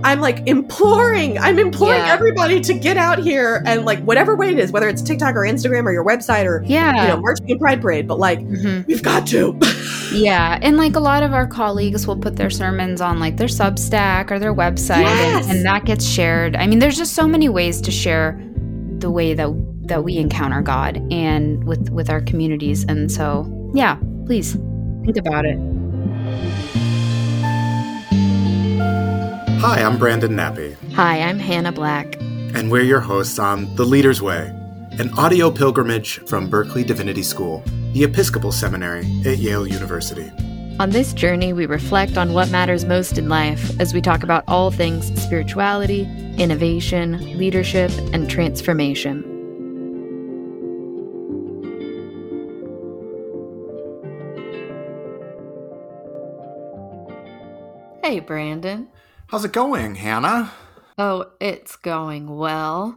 I'm imploring everybody to get out here and whatever way it is, whether it's TikTok or Instagram or your website or marching in Pride Parade, but we've got to. Yeah, and a lot of our colleagues will put their sermons on their Substack or their website, yes! and that gets shared. I mean, there's just so many ways to share the way that we encounter God and with our communities, and so yeah, please think about it. Hi, I'm Brandon Nappy. Hi, I'm Hannah Black. And we're your hosts on The Leader's Way, an audio pilgrimage from Berkeley Divinity School, the Episcopal Seminary at Yale University. On this journey, we reflect on what matters most in life as we talk about all things spirituality, innovation, leadership, and transformation. Hey, Brandon. How's it going, Hannah? Oh, it's going well.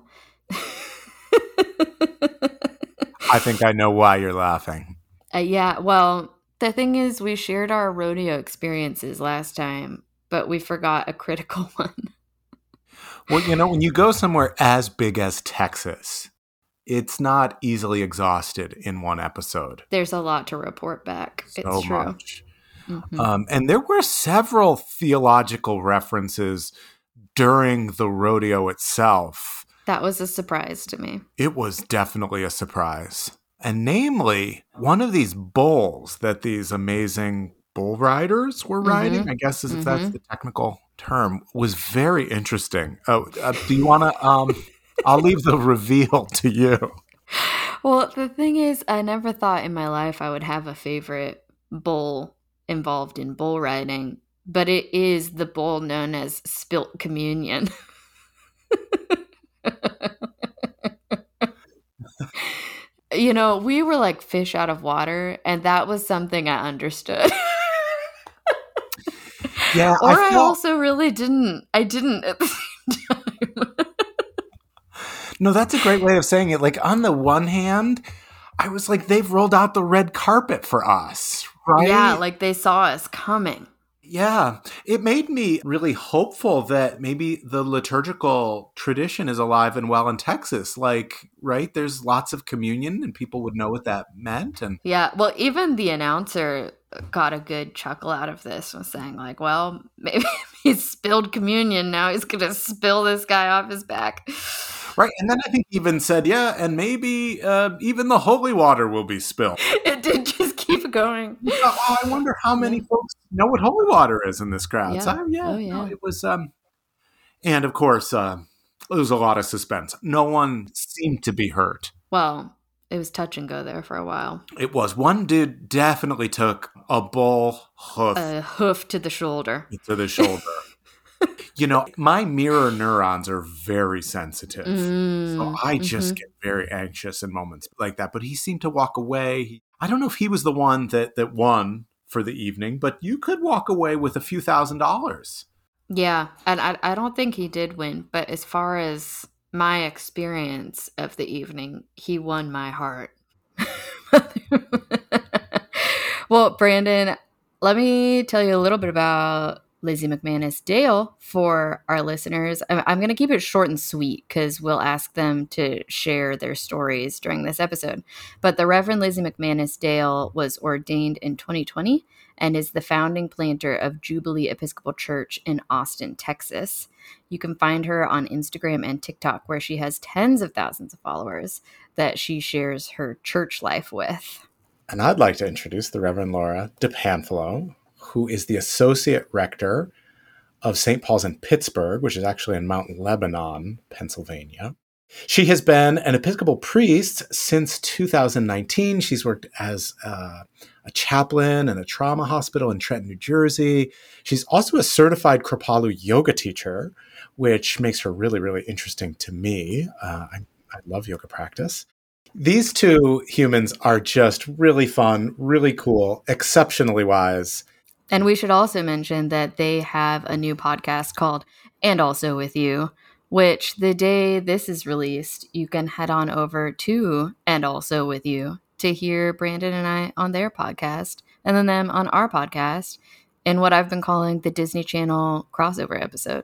I think I know why you're laughing. Yeah, well, the thing is, we shared our rodeo experiences last time, but we forgot a critical one. Well, when you go somewhere as big as Texas, it's not easily exhausted in one episode. There's a lot to report back. It's true. Much. Mm-hmm. And there were several theological references during the rodeo itself. That was a surprise to me. It was definitely a surprise. And namely, one of these bulls that these amazing bull riders were riding, I guess if that's the technical term, was very interesting. Do you want to, I'll leave the reveal to you. Well, the thing is, I never thought in my life I would have a favorite bull involved in bull riding, but it is the bull known as Spilt Communion. We were like fish out of water, and that was something I understood. Yeah, I also really didn't. I didn't at the same time. No, that's a great way of saying it. On the one hand, I was like, they've rolled out the red carpet for us, right? Yeah, they saw us coming. Yeah, it made me really hopeful that maybe the liturgical tradition is alive and well in Texas. Right, there's lots of communion and people would know what that meant. And yeah, well, even the announcer got a good chuckle out of this, was saying well, maybe he's spilled communion. Now he's going to spill this guy off his back. Right, and then I think he even said, yeah, and maybe even the holy water will be spilled. It did just keep going. I wonder how many folks know what holy water is in this crowd. Yeah. So, No, it was, and of course, there was a lot of suspense. No one seemed to be hurt. Well, it was touch and go there for a while. It was. One dude definitely took a bull hoof. A hoof to the shoulder. To the shoulder. My mirror neurons are very sensitive. So I just get very anxious in moments like that. But he seemed to walk away. I don't know if he was the one that won for the evening, but you could walk away with a few $1,000s. Yeah, and I don't think he did win. But as far as my experience of the evening, he won my heart. Well, Brandon, let me tell you a little bit about Lizzie McManus Dale for our listeners. I'm going to keep it short and sweet because we'll ask them to share their stories during this episode. But the Reverend Lizzie McManus Dale was ordained in 2020 and is the founding planter of Jubilee Episcopal Church in Austin, Texas. You can find her on Instagram and TikTok, where she has tens of thousands of followers that she shares her church life with. And I'd like to introduce the Reverend Laura DePanfilo, who is the Associate Rector of St. Paul's in Pittsburgh, which is actually in Mount Lebanon, Pennsylvania. She has been an Episcopal priest since 2019. She's worked as a chaplain in a trauma hospital in Trenton, New Jersey. She's also a certified Kripalu yoga teacher, which makes her really, really interesting to me. I love yoga practice. These two humans are just really fun, really cool, exceptionally wise. And we should also mention that they have a new podcast called And Also With You, which the day this is released, you can head on over to And Also With You to hear Brandon and I on their podcast, and then them on our podcast in what I've been calling the Disney Channel crossover episode.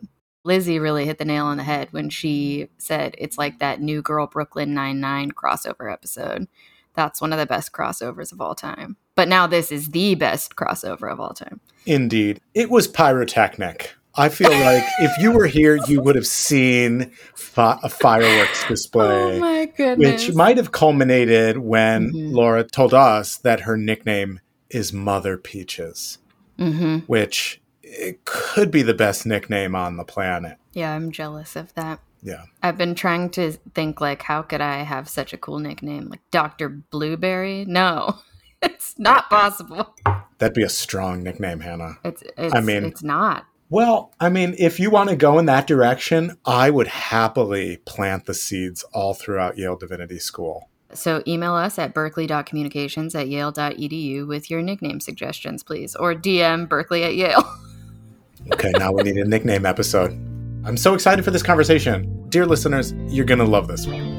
Lizzie really hit the nail on the head when she said it's like that New Girl Brooklyn Nine-Nine crossover episode. That's one of the best crossovers of all time. But now this is the best crossover of all time. Indeed. It was pyrotechnic. I feel like if you were here, you would have seen a fireworks display. Oh my goodness. Which might have culminated when Laura told us that her nickname is Mother Peaches, which it could be the best nickname on the planet. Yeah, I'm jealous of that. Yeah. I've been trying to think, like, how could I have such a cool nickname? Like Dr. Blueberry? No, it's not possible. That'd be a strong nickname, Hannah. It's not. Well, I mean, if you want to go in that direction, I would happily plant the seeds all throughout Yale Divinity School. So email us at berkeley.communications@yale.edu with your nickname suggestions, please. Or DM Berkeley at Yale. Okay, now we need a nickname episode. I'm so excited for this conversation. Dear listeners, you're going to love this one.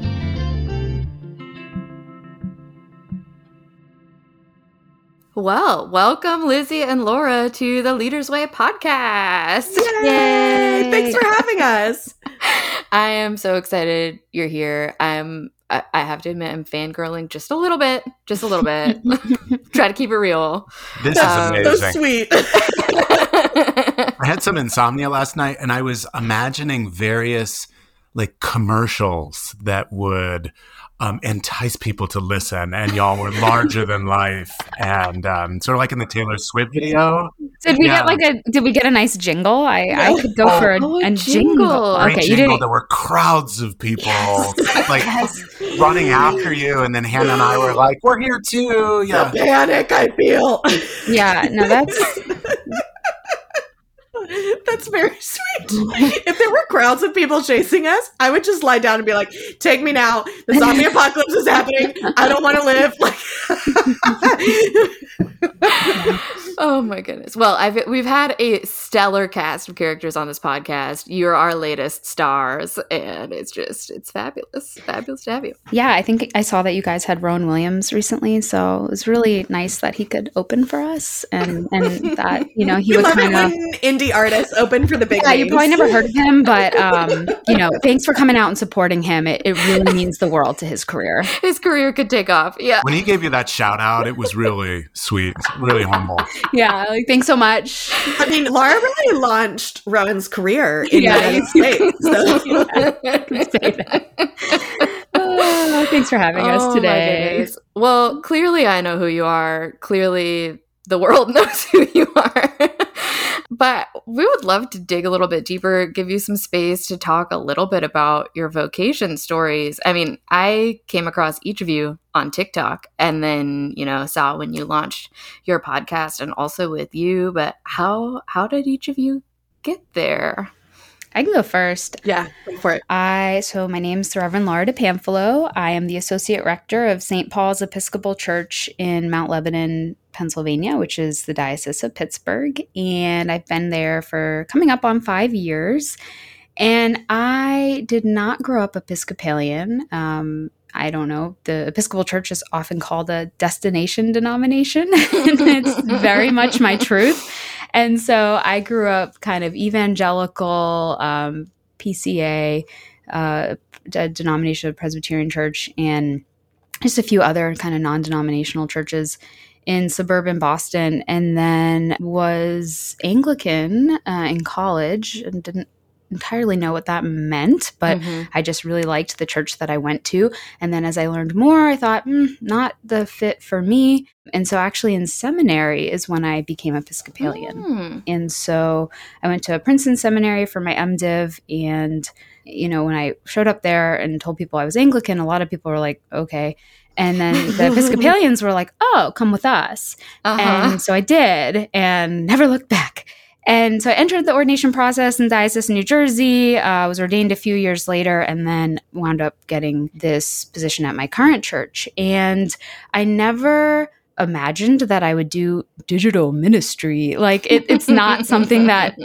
Well, welcome Lizzie and Laura to the Leader's Way podcast. Yay! Thanks for having us. I am so excited you're here. I have to admit I'm fangirling just a little bit. Try to keep it real. This is amazing. So sweet. I had some insomnia last night and I was imagining various like commercials that would entice people to listen, and y'all were larger than life, and sort of like in the Taylor Swift video. Did we get a nice jingle? I could go for a jingle. Okay, you didn't. There were crowds of people like running after you, and then Hannah and I were like, "We're here too." Yeah, the panic I feel. Yeah, no, that's very sweet. If there were crowds of people chasing us, I would just lie down and be like, take me now. The zombie apocalypse is happening. I don't want to live. Oh my goodness. Well, we've had a stellar cast of characters on this podcast. You're our latest stars, and it's fabulous. Fabulous to have you. Yeah, I think I saw that you guys had Rowan Williams recently, so it was really nice that he could open for us, and that, he was kind of indie artist open for the big names. You probably never heard of him, but thanks for coming out and supporting him. It really means the world to his career. His career could take off. Yeah. When he gave you that shout out, it was really sweet, really humble. Yeah, thanks so much. I mean, Laura really launched Rowan's career in the United States. So. Thanks for having us today. Well, clearly I know who you are. Clearly the world knows who you are. But we would love to dig a little bit deeper, give you some space to talk a little bit about your vocation stories. I mean, I came across each of you on TikTok and then, saw when you launched your podcast and also with you. But how did each of you get there? I can go first. Yeah, go for it. So my name is the Reverend Laura DePamphilo. I am the Associate Rector of St. Paul's Episcopal Church in Mount Lebanon, Pennsylvania, which is the Diocese of Pittsburgh. And I've been there for coming up on 5 years. And I did not grow up Episcopalian. I don't know. The Episcopal Church is often called a destination denomination. And it's very much my truth. And so I grew up kind of evangelical, PCA, denomination of Presbyterian Church, and just a few other kind of non-denominational churches in suburban Boston, and then was Anglican in college and didn't entirely know what that meant, but I just really liked the church that I went to. And then as I learned more, I thought, not the fit for me. And so actually in seminary is when I became Episcopalian. And so I went to a Princeton seminary for my MDiv. And, when I showed up there and told people I was Anglican, a lot of people were like, okay. And then the Episcopalians were like, oh, come with us. And so I did and never looked back. And so I entered the ordination process in Diocese in New Jersey, was ordained a few years later, and then wound up getting this position at my current church. And I never imagined that I would do digital ministry. Like it's not something that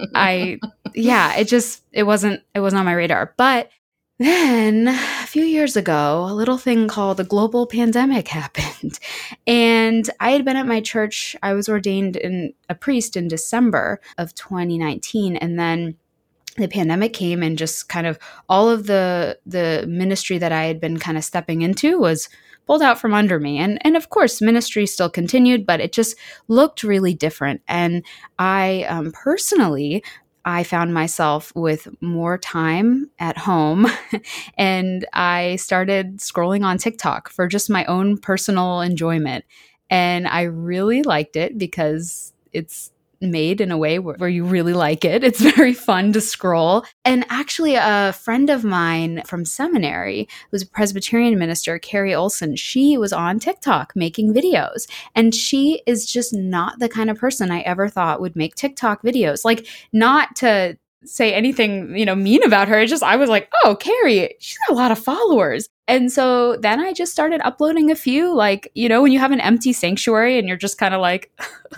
it wasn't on my radar. But then a few years ago, a little thing called the global pandemic happened. And I had been at my church. I was ordained a priest in December of 2019. And then the pandemic came, and just kind of all of the ministry that I had been kind of stepping into was pulled out from under me. And of course, ministry still continued, but it just looked really different. And I personally, I found myself with more time at home and I started scrolling on TikTok for just my own personal enjoyment. And I really liked it because it's made in a way where you really like it. It's very fun to scroll. And actually, a friend of mine from seminary, who's a Presbyterian minister, Carrie Olson, she was on TikTok making videos. And she is just not the kind of person I ever thought would make TikTok videos. Like, not to say anything, mean about her. It's just, I was like, oh, Carrie, she's got a lot of followers. And so then I just started uploading a few, like, when you have an empty sanctuary and you're just kind of like,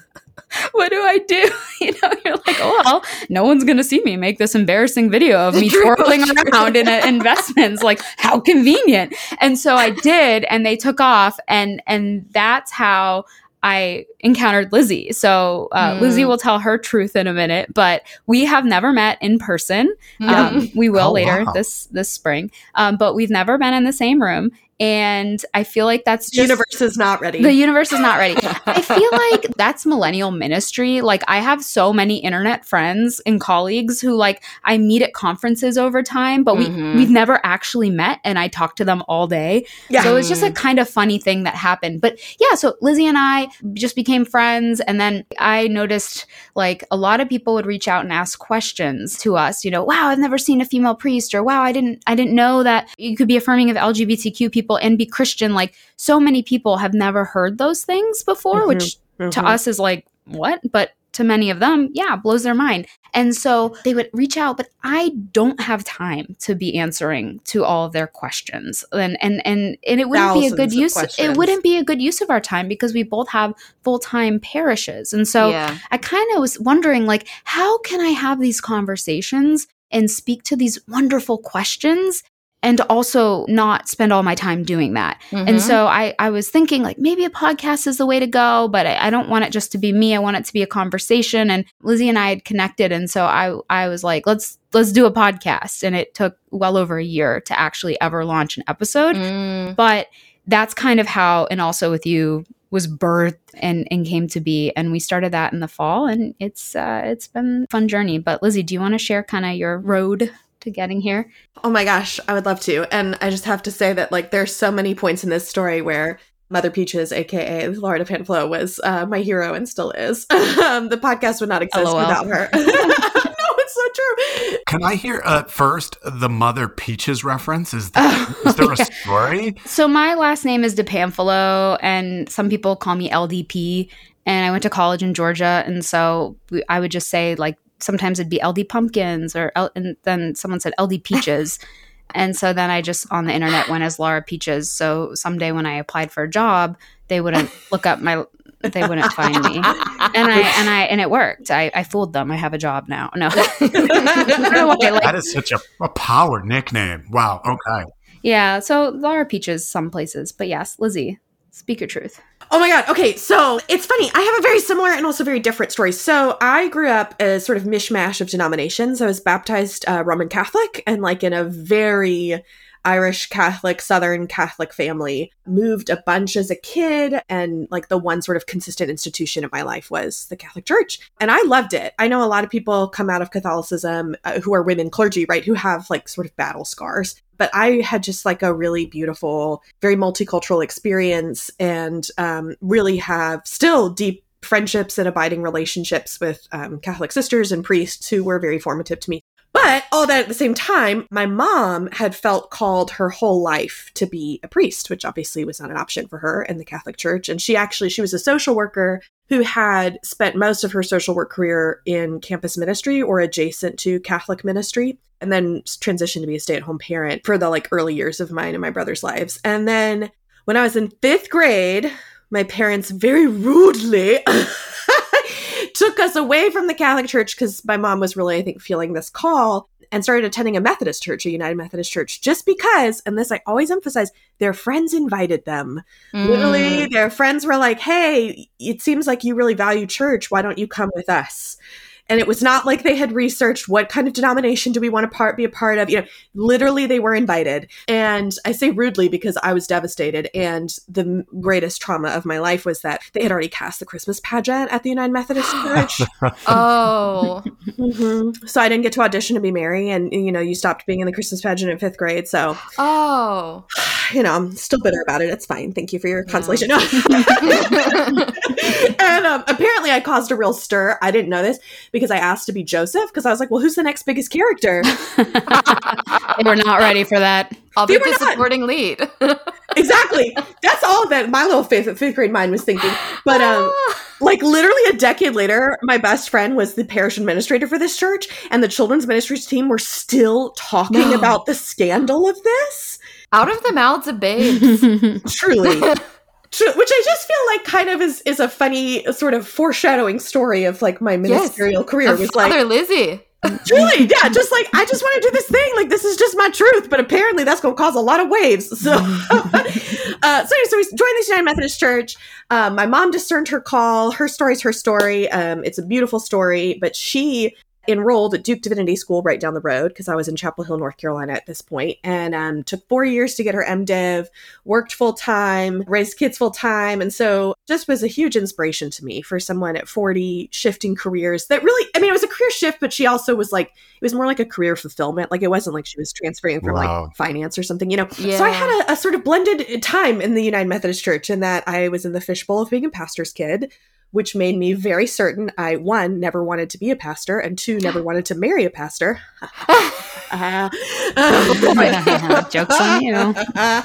what do I do? You're like, oh, well, no one's going to see me make this embarrassing video of me twirling around in investments. Like, how convenient. And so I did, and they took off. And that's how I encountered Lizzie. So Lizzie will tell her truth in a minute, but we have never met in person. We will later this spring, but we've never been in the same room. And I feel like that's just... The universe is not ready. The universe is not ready. I feel like that's millennial ministry. Like, I have so many internet friends and colleagues who, like, I meet at conferences over time, but we've never actually met, and I talk to them all day. Yeah. So it's just a kind of funny thing that happened. But yeah, so Lizzie and I just became friends. And then I noticed, like, a lot of people would reach out and ask questions to us, wow, I've never seen a female priest, or wow, I didn't know that you could be affirming of LGBTQ people and be Christian. Like, so many people have never heard those things before, which to us is like, what? But to many of them, yeah, blows their mind. And so they would reach out, but I don't have time to be answering to all of their questions. And it wouldn't be a good use. It wouldn't be a good use of our time because we both have full-time parishes. And so I kind of was wondering, like, how can I have these conversations and speak to these wonderful questions and also not spend all my time doing that? And so I was thinking, like, maybe a podcast is the way to go, but I don't want it just to be me. I want it to be a conversation. And Lizzie and I had connected. And so I was like, let's do a podcast. And it took well over a year to actually ever launch an episode. But that's kind of how, and also with you, was birthed and came to be. And we started that in the fall, and it's been a fun journey. But Lizzie, do you want to share kind of your road to getting here? Oh my gosh, I would love to. And I just have to say that, like, there's so many points in this story where Mother Peaches, aka Laura DePanflo, was my hero and still is. The podcast would not exist without her. No, it's so true. Can I hear first the Mother Peaches reference? Is there a story? So my last name is DePanflo, and some people call me LDP. And I went to college in Georgia, and so I would just say, like, sometimes it'd be LD Pumpkins, and then someone said LD Peaches. And so then I just on the internet went as Laura Peaches. So someday when I applied for a job, they wouldn't look up they wouldn't find me. And it worked. I fooled them. I have a job now. No. That is such a power nickname. Wow. Okay. Yeah. So Laura Peaches some places, but yes, Lizzie, speak your truth. Oh my God. Okay. So it's funny. I have a very similar and also very different story. So I grew up as sort of mishmash of denominations. I was baptized Roman Catholic, and, like, in a very Irish Catholic, Southern Catholic family. Moved a bunch as a kid, and, like, the one sort of consistent institution in my life was the Catholic Church. And I loved it. I know a lot of people come out of Catholicism who are women clergy, right, who have, like, sort of battle scars. But I had just, like, a really beautiful, very multicultural experience, and really have still deep friendships and abiding relationships with Catholic sisters and priests who were very formative to me. But all that at the same time, my mom had felt called her whole life to be a priest, which obviously was not an option for her in the Catholic Church. And she was a social worker who had spent most of her social work career in campus ministry or adjacent to Catholic ministry, and then transitioned to be a stay-at-home parent for the, like, early years of mine and my brother's lives. And then when I was in 5th grade, my parents very rudely took us away from the Catholic Church because my mom was really, I think, feeling this call, and started attending a Methodist church, a United Methodist Church, just because, and this I always emphasize, their friends invited them. Literally, their friends were like, hey, it seems like you really value church. Why don't you come with us? And it was not like they had researched what kind of denomination do we want to be a part of. Literally they were invited. And I say rudely because I was devastated. And the greatest trauma of my life was that they had already cast the Christmas pageant at the United Methodist Church. Oh. Mm-hmm. So I didn't get to audition to be Mary. And, you stopped being in the Christmas pageant in 5th grade. So, I'm still bitter about it. It's fine. Thank you for your consolation. No. And apparently I caused a real stir. I didn't know this because I asked to be Joseph because I was like, well, who's the next biggest character? They were not ready for that. I'll be the supporting lead. Exactly. That's all that my little fifth grade mind was thinking. But literally a decade later, my best friend was the parish administrator for this church, and the children's ministries team were still talking about the scandal of this. Out of the mouths of babes. Truly. Which I just feel like kind of is a funny sort of foreshadowing story of like my ministerial career. It was like Father Lizzie. Truly, yeah, just like I just want to do this thing. Like this is just my truth, but apparently that's going to cause a lot of waves. So, so we joined this United Methodist Church. My mom discerned her call. Her story's her story. It's a beautiful story, but she enrolled at Duke Divinity School right down the road because I was in Chapel Hill, North Carolina at this point, and took 4 years to get her MDiv, worked full time, raised kids full time. And so just was a huge inspiration to me for someone at 40 shifting careers that really, it was a career shift, but she also was like, it was more like a career fulfillment. Like it wasn't like she was transferring from like finance or something, Yeah. So I had a sort of blended time in the United Methodist Church in that I was in the fishbowl of being a pastor's kid, which made me very certain I, 1, never wanted to be a pastor, and 2, never wanted to marry a pastor. Joke's on you.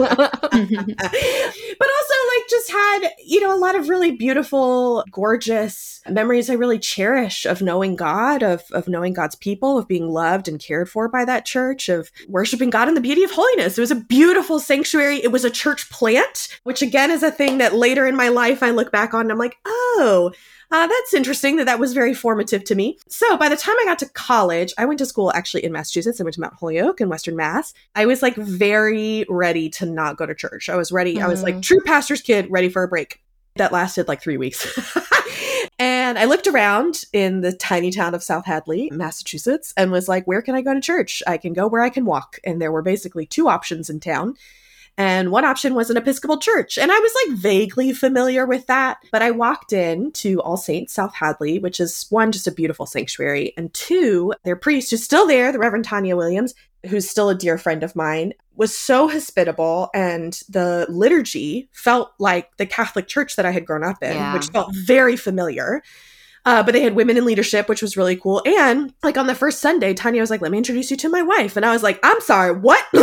But also just had, a lot of really beautiful, gorgeous memories I really cherish of knowing God, of knowing God's people, of being loved and cared for by that church, of worshiping God in the beauty of holiness. It was a beautiful sanctuary. It was a church plant, which again is a thing that later in my life I look back on and I'm like, that's interesting that was very formative to me. So by the time I got to college, I went to school actually in Massachusetts. I went to Mount Holyoke in Western Mass. I was like very ready to not go to church. I was ready. I was like true pastor's kid, ready for a break. That lasted like 3 weeks. And I looked around in the tiny town of South Hadley, Massachusetts, and was like, where can I go to church? I can go where I can walk. And there were basically 2 options in town. And one option was an Episcopal church. And I was like vaguely familiar with that. But I walked in to All Saints South Hadley, which is 1, just a beautiful sanctuary. And 2, their priest who's still there, the Reverend Tanya Williams, who's still a dear friend of mine, was so hospitable. And the liturgy felt like the Catholic church that I had grown up in, which felt very familiar. But they had women in leadership, which was really cool. And like on the first Sunday, Tanya was like, let me introduce you to my wife. And I was like, I'm sorry, what? And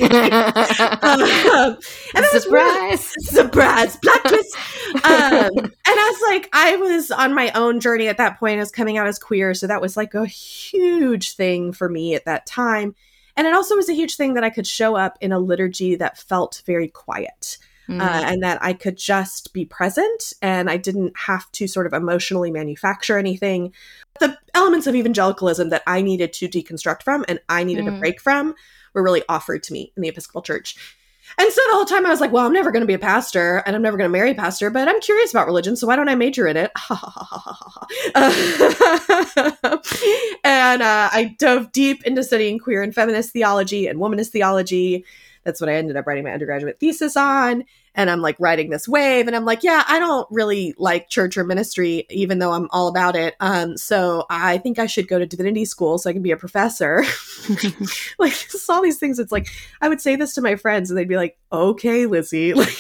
surprise, plot twist. And I was like, I was on my own journey at that point. I was coming out as queer. So that was like a huge thing for me at that time. And it also was a huge thing that I could show up in a liturgy that felt very quiet. And that I could just be present and I didn't have to sort of emotionally manufacture anything. The elements of evangelicalism that I needed to deconstruct from and I needed a break from were really offered to me in the Episcopal Church. And so the whole time I was like, well, I'm never going to be a pastor and I'm never going to marry a pastor, but I'm curious about religion, so why don't I major in it? And I dove deep into studying queer and feminist theology and womanist theology. That's what I ended up writing my undergraduate thesis on. And I'm like writing this wave. And I'm like, yeah, I don't really like church or ministry, even though I'm all about it. So I think I should go to divinity school so I can be a professor. Like just all these things. It's like, I would say this to my friends and they'd be like, okay, Lizzie. Like,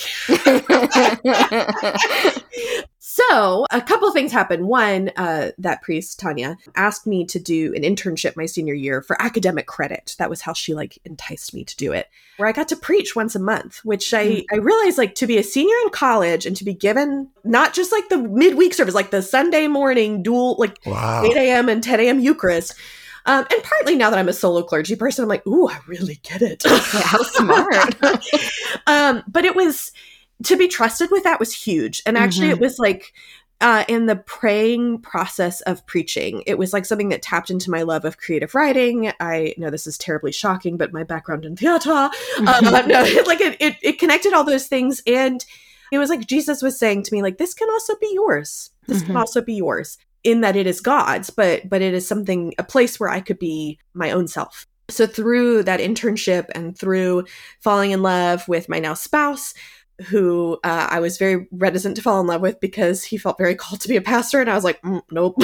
so a couple of things happened. One, that priest, Tanya, asked me to do an internship my senior year for academic credit. That was how she like enticed me to do it, where I got to preach once a month, which I realized like to be a senior in college and to be given not just like the midweek service, like the Sunday morning dual, like 8 a.m. and 10 a.m. Eucharist. And partly now that I'm a solo clergy person, I'm like, ooh, I really get it. Yeah, how smart. But it was, to be trusted with that was huge. And actually it was like, in the praying process of preaching, it was like something that tapped into my love of creative writing. I know this is terribly shocking, but my background in theater, it connected all those things. And it was like Jesus was saying to me, like, this can also be yours. This can also be yours. in that it is God's, but it is something, a place where I could be my own self. So through that internship and through falling in love with my now spouse, who I was very reticent to fall in love with because he felt very called to be a pastor. And I was like, nope.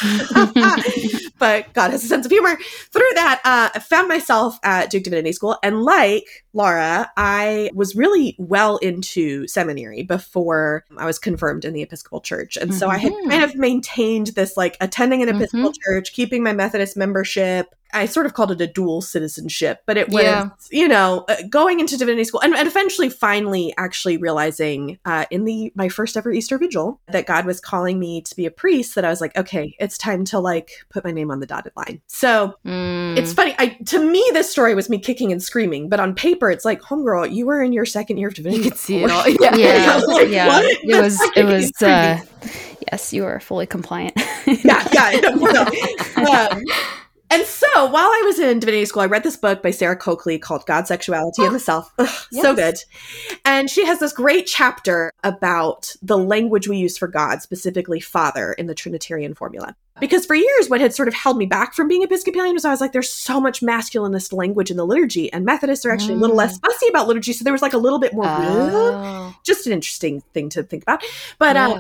But God has a sense of humor. Through that, I found myself at Duke Divinity School. And like Laura, I was really well into seminary before I was confirmed in the Episcopal Church. And so I had kind of maintained this, like, attending an Episcopal church, keeping my Methodist membership. I sort of called it a dual citizenship, but it was, you know, going into divinity school and eventually finally actually realizing in my first ever Easter Vigil that God was calling me to be a priest, that I was like, okay, it's time to like put my name on the dotted line. So it's funny. To me, this story was me kicking and screaming, but on paper, it's like, homegirl, you were in your second year of divinity. You could see it all. Like, yeah. What? It was, yes, you are fully compliant. And so while I was in divinity school, I read this book by Sarah Coakley called God, Sexuality, and the Self. So good. And she has this great chapter about the language we use for God, specifically Father, in the Trinitarian formula. Because for years, what had sort of held me back from being Episcopalian was I was like, there's so much masculinist language in the liturgy, and Methodists are actually a little less fussy about liturgy. So there was like a little bit more, just an interesting thing to think about. But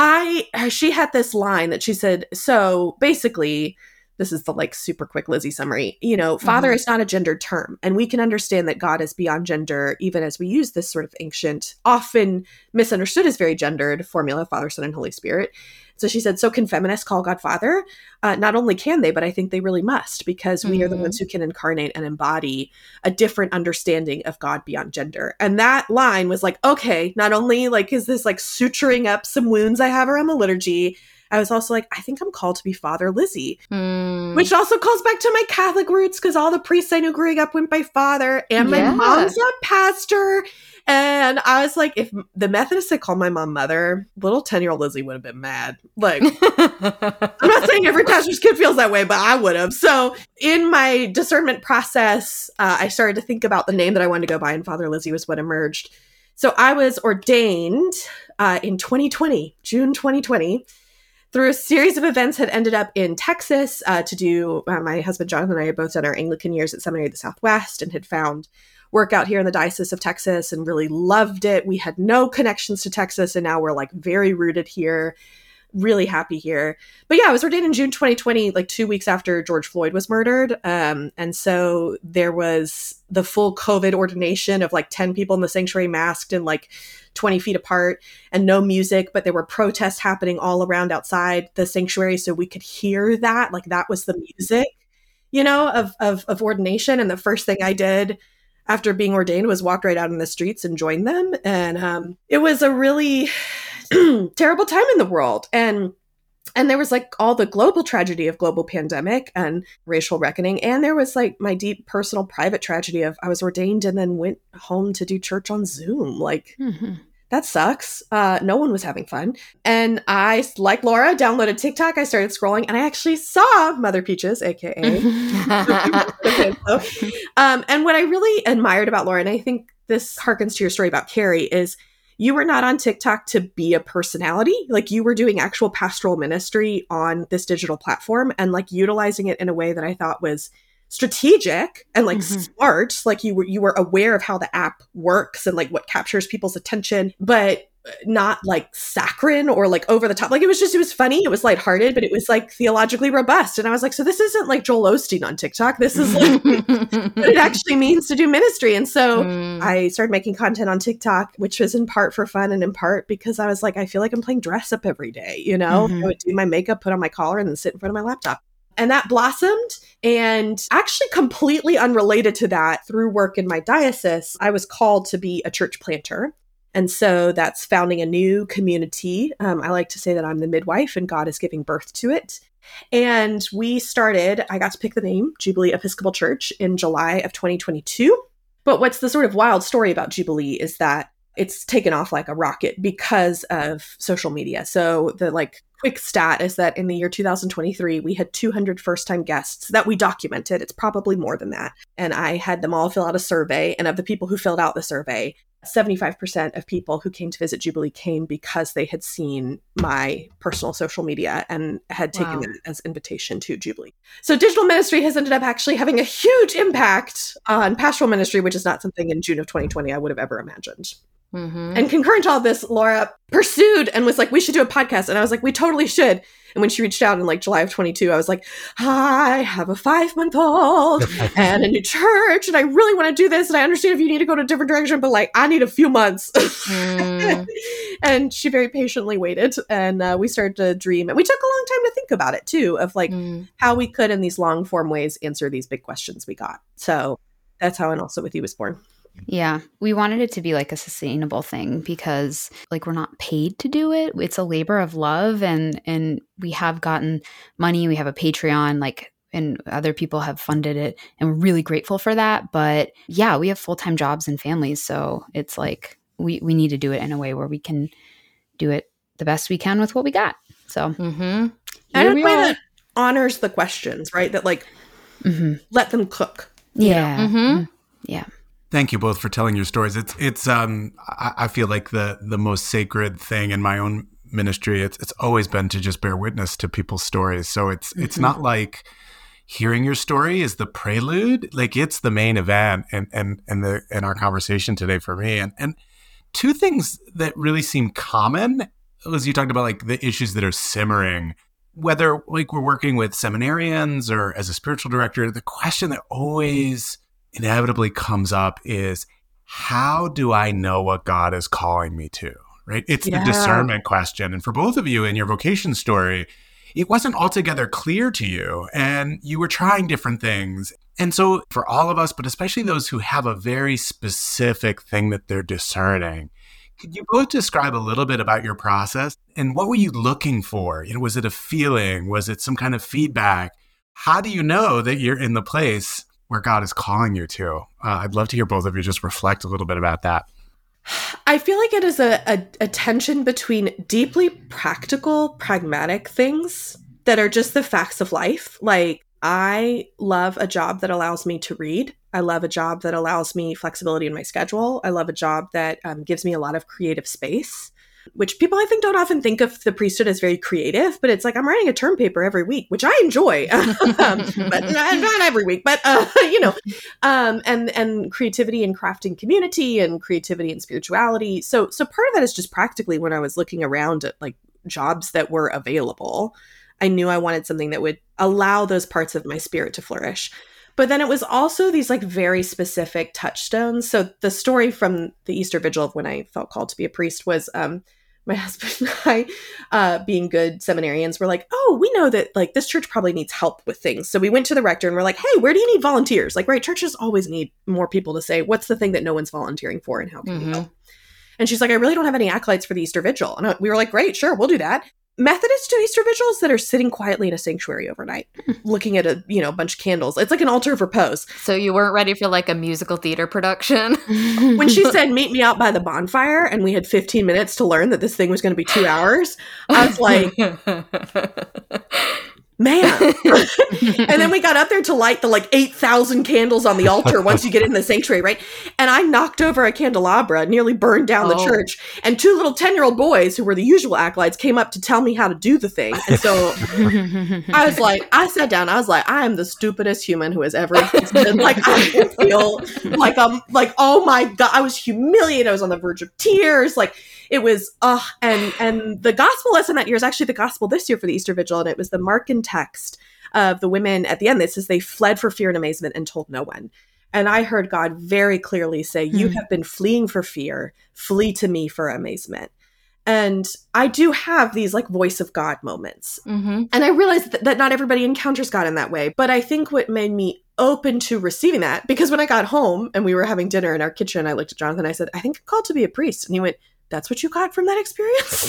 she had this line that she said, so basically, this is the like super quick Lizzie summary, you know, Father is not a gendered term. And we can understand that God is beyond gender, even as we use this sort of ancient, often misunderstood as very gendered formula, Father, Son, and Holy Spirit. So she said, so can feminists call God Father? Not only can they, but I think they really must, because we are the ones who can incarnate and embody a different understanding of God beyond gender. And that line was like, okay, not only like is this like suturing up some wounds I have around the liturgy, I was also like, I think I'm called to be Father Lizzie, which also calls back to my Catholic roots, because all the priests I knew growing up went by Father, and my mom's a pastor. And I was like, if the Methodists had called my mom Mother, little 10-year-old Lizzie would have been mad. Like, I'm not saying every pastor's kid feels that way, but I would have. So in my discernment process, I started to think about the name that I wanted to go by, and Father Lizzie was what emerged. So I was ordained in 2020, June 2020. Through a series of events, had ended up in Texas to do, my husband Jonathan and I had both done our Anglican years at Seminary of the Southwest and had found work out here in the Diocese of Texas and really loved it. We had no connections to Texas, and now we're like very rooted here, really happy here. But yeah, I was ordained in June 2020, like 2 weeks after George Floyd was murdered. And so there was the full COVID ordination of like 10 people in the sanctuary masked and like 20 feet apart and no music, but there were protests happening all around outside the sanctuary. So we could hear that, like that was the music, you know, of ordination. And the first thing I did after being ordained was walk right out in the streets and join them. And it was a really terrible time in the world. And there was like all the global tragedy of global pandemic and racial reckoning. And there was like my deep personal private tragedy of I was ordained and then went home to do church on Zoom. Like that sucks. No one was having fun. And I, like Laura, downloaded TikTok. I started scrolling and I actually saw Mother Peaches, AKA. And what I really admired about Laura, and I think this harkens to your story about Carrie, is you were not on TikTok to be a personality. Like you were doing actual pastoral ministry on this digital platform and like utilizing it in a way that I thought was strategic and like smart. Like you were aware of how the app works and like what captures people's attention, but not like saccharine or like over the top. Like it was funny. It was lighthearted, but it was like theologically robust. And I was like, so this isn't like Joel Osteen on TikTok. This is like what it actually means to do ministry. And so I started making content on TikTok, which was in part for fun and in part because I was like, I feel like I'm playing dress up every day. You know, I would do my makeup, put on my collar and then sit in front of my laptop. And that blossomed. And actually completely unrelated to that, through work in my diocese, I was called to be a church planter. And so that's founding a new community. I like to say that I'm the midwife and God is giving birth to it. And I got to pick the name, Jubilee Episcopal Church, in July of 2022. But what's the sort of wild story about Jubilee is that it's taken off like a rocket because of social media. So the like quick stat is that in the year 2023, we had 200 first-time guests that we documented. It's probably more than that. And I had them all fill out a survey. And of the people who filled out the survey, 75% of people who came to visit Jubilee came because they had seen my personal social media and had taken it as invitation to Jubilee. So digital ministry has ended up actually having a huge impact on pastoral ministry, which is not something in June of 2020 I would have ever imagined. And concurrent to all this, Laura pursued and was like, we should do a podcast. And I was like, we totally should. And when she reached out in like July of 22, I was like, I have a 5-month-old and a new church, and I really want to do this. And I understand if you need to go to a different direction, but like, I need a few months. And she very patiently waited, and we started to dream. And we took a long time to think about it too, of like how we could in these long form ways answer these big questions we got. So that's how And Also With You was born. Yeah, we wanted it to be like a sustainable thing because like we're not paid to do it. It's a labor of love, and we have gotten money. We have a Patreon, like, and other people have funded it, and we're really grateful for that. But yeah, we have full-time jobs and families, so it's like we need to do it in a way where we can do it the best we can with what we got. So and in a way that honors the questions, right? That like let them cook. Yeah. Yeah. Thank you both for telling your stories. It's I feel like the most sacred thing in my own ministry. It's always been to just bear witness to people's stories. So it's not like hearing your story is the prelude. Like it's the main event and our conversation today for me. And two things that really seem common as you talked about like the issues that are simmering, whether like we're working with seminarians or as a spiritual director, the question that always inevitably comes up is, how do I know what God is calling me to, right? It's the discernment question. And for both of you in your vocation story, it wasn't altogether clear to you and you were trying different things. And so for all of us, but especially those who have a very specific thing that they're discerning, could you both describe a little bit about your process and what were you looking for? You know, was it a feeling? Was it some kind of feedback? How do you know that you're in the place where God is calling you to? I'd love to hear both of you just reflect a little bit about that. I feel like it is a tension between deeply practical, pragmatic things that are just the facts of life. Like, I love a job that allows me to read. I love a job that allows me flexibility in my schedule. I love a job that gives me a lot of creative space, which people I think don't often think of the priesthood as very creative, but it's like I'm writing a term paper every week, which I enjoy, but not every week, but and creativity and crafting community and creativity and spirituality. So part of that is just practically when I was looking around at like jobs that were available, I knew I wanted something that would allow those parts of my spirit to flourish. But then it was also these like very specific touchstones. So the story from the Easter Vigil of when I felt called to be a priest was my husband and I, being good seminarians, were like, oh, we know that like this church probably needs help with things. So we went to the rector and we're like, hey, where do you need volunteers? Like, right, churches always need more people to say, what's the thing that no one's volunteering for and how can we help? And she's like, I really don't have any acolytes for the Easter Vigil. And we were like, great, sure, we'll do that. Methodists do Easter vigils that are sitting quietly in a sanctuary overnight, looking at a bunch of candles. It's like an altar of repose. So you weren't ready for like a musical theater production? When she said, meet me out by the bonfire, and we had 15 minutes to learn that this thing was going to be 2 hours, I was like, man. And then we got up there to light the like 8,000 candles on the altar once you get in the sanctuary, right? And I knocked over a candelabra, nearly burned down the church. And 2 little 10-year-old boys who were the usual acolytes came up to tell me how to do the thing. And so I was like, I sat down, I was like, I am the stupidest human who has ever existed. Like, I feel like I'm like, oh my God, I was humiliated. I was on the verge of tears. Like, it was, and the gospel lesson that year is actually the gospel this year for the Easter Vigil. And it was the Markan text of the women at the end that says they fled for fear and amazement and told no one. And I heard God very clearly say, you have been fleeing for fear, flee to me for amazement. And I do have these like voice of God moments. And I realized that not everybody encounters God in that way. But I think what made me open to receiving that, because when I got home and we were having dinner in our kitchen, I looked at Jonathan, I said, I think I'm called to be a priest. And he went, that's what you got from that experience?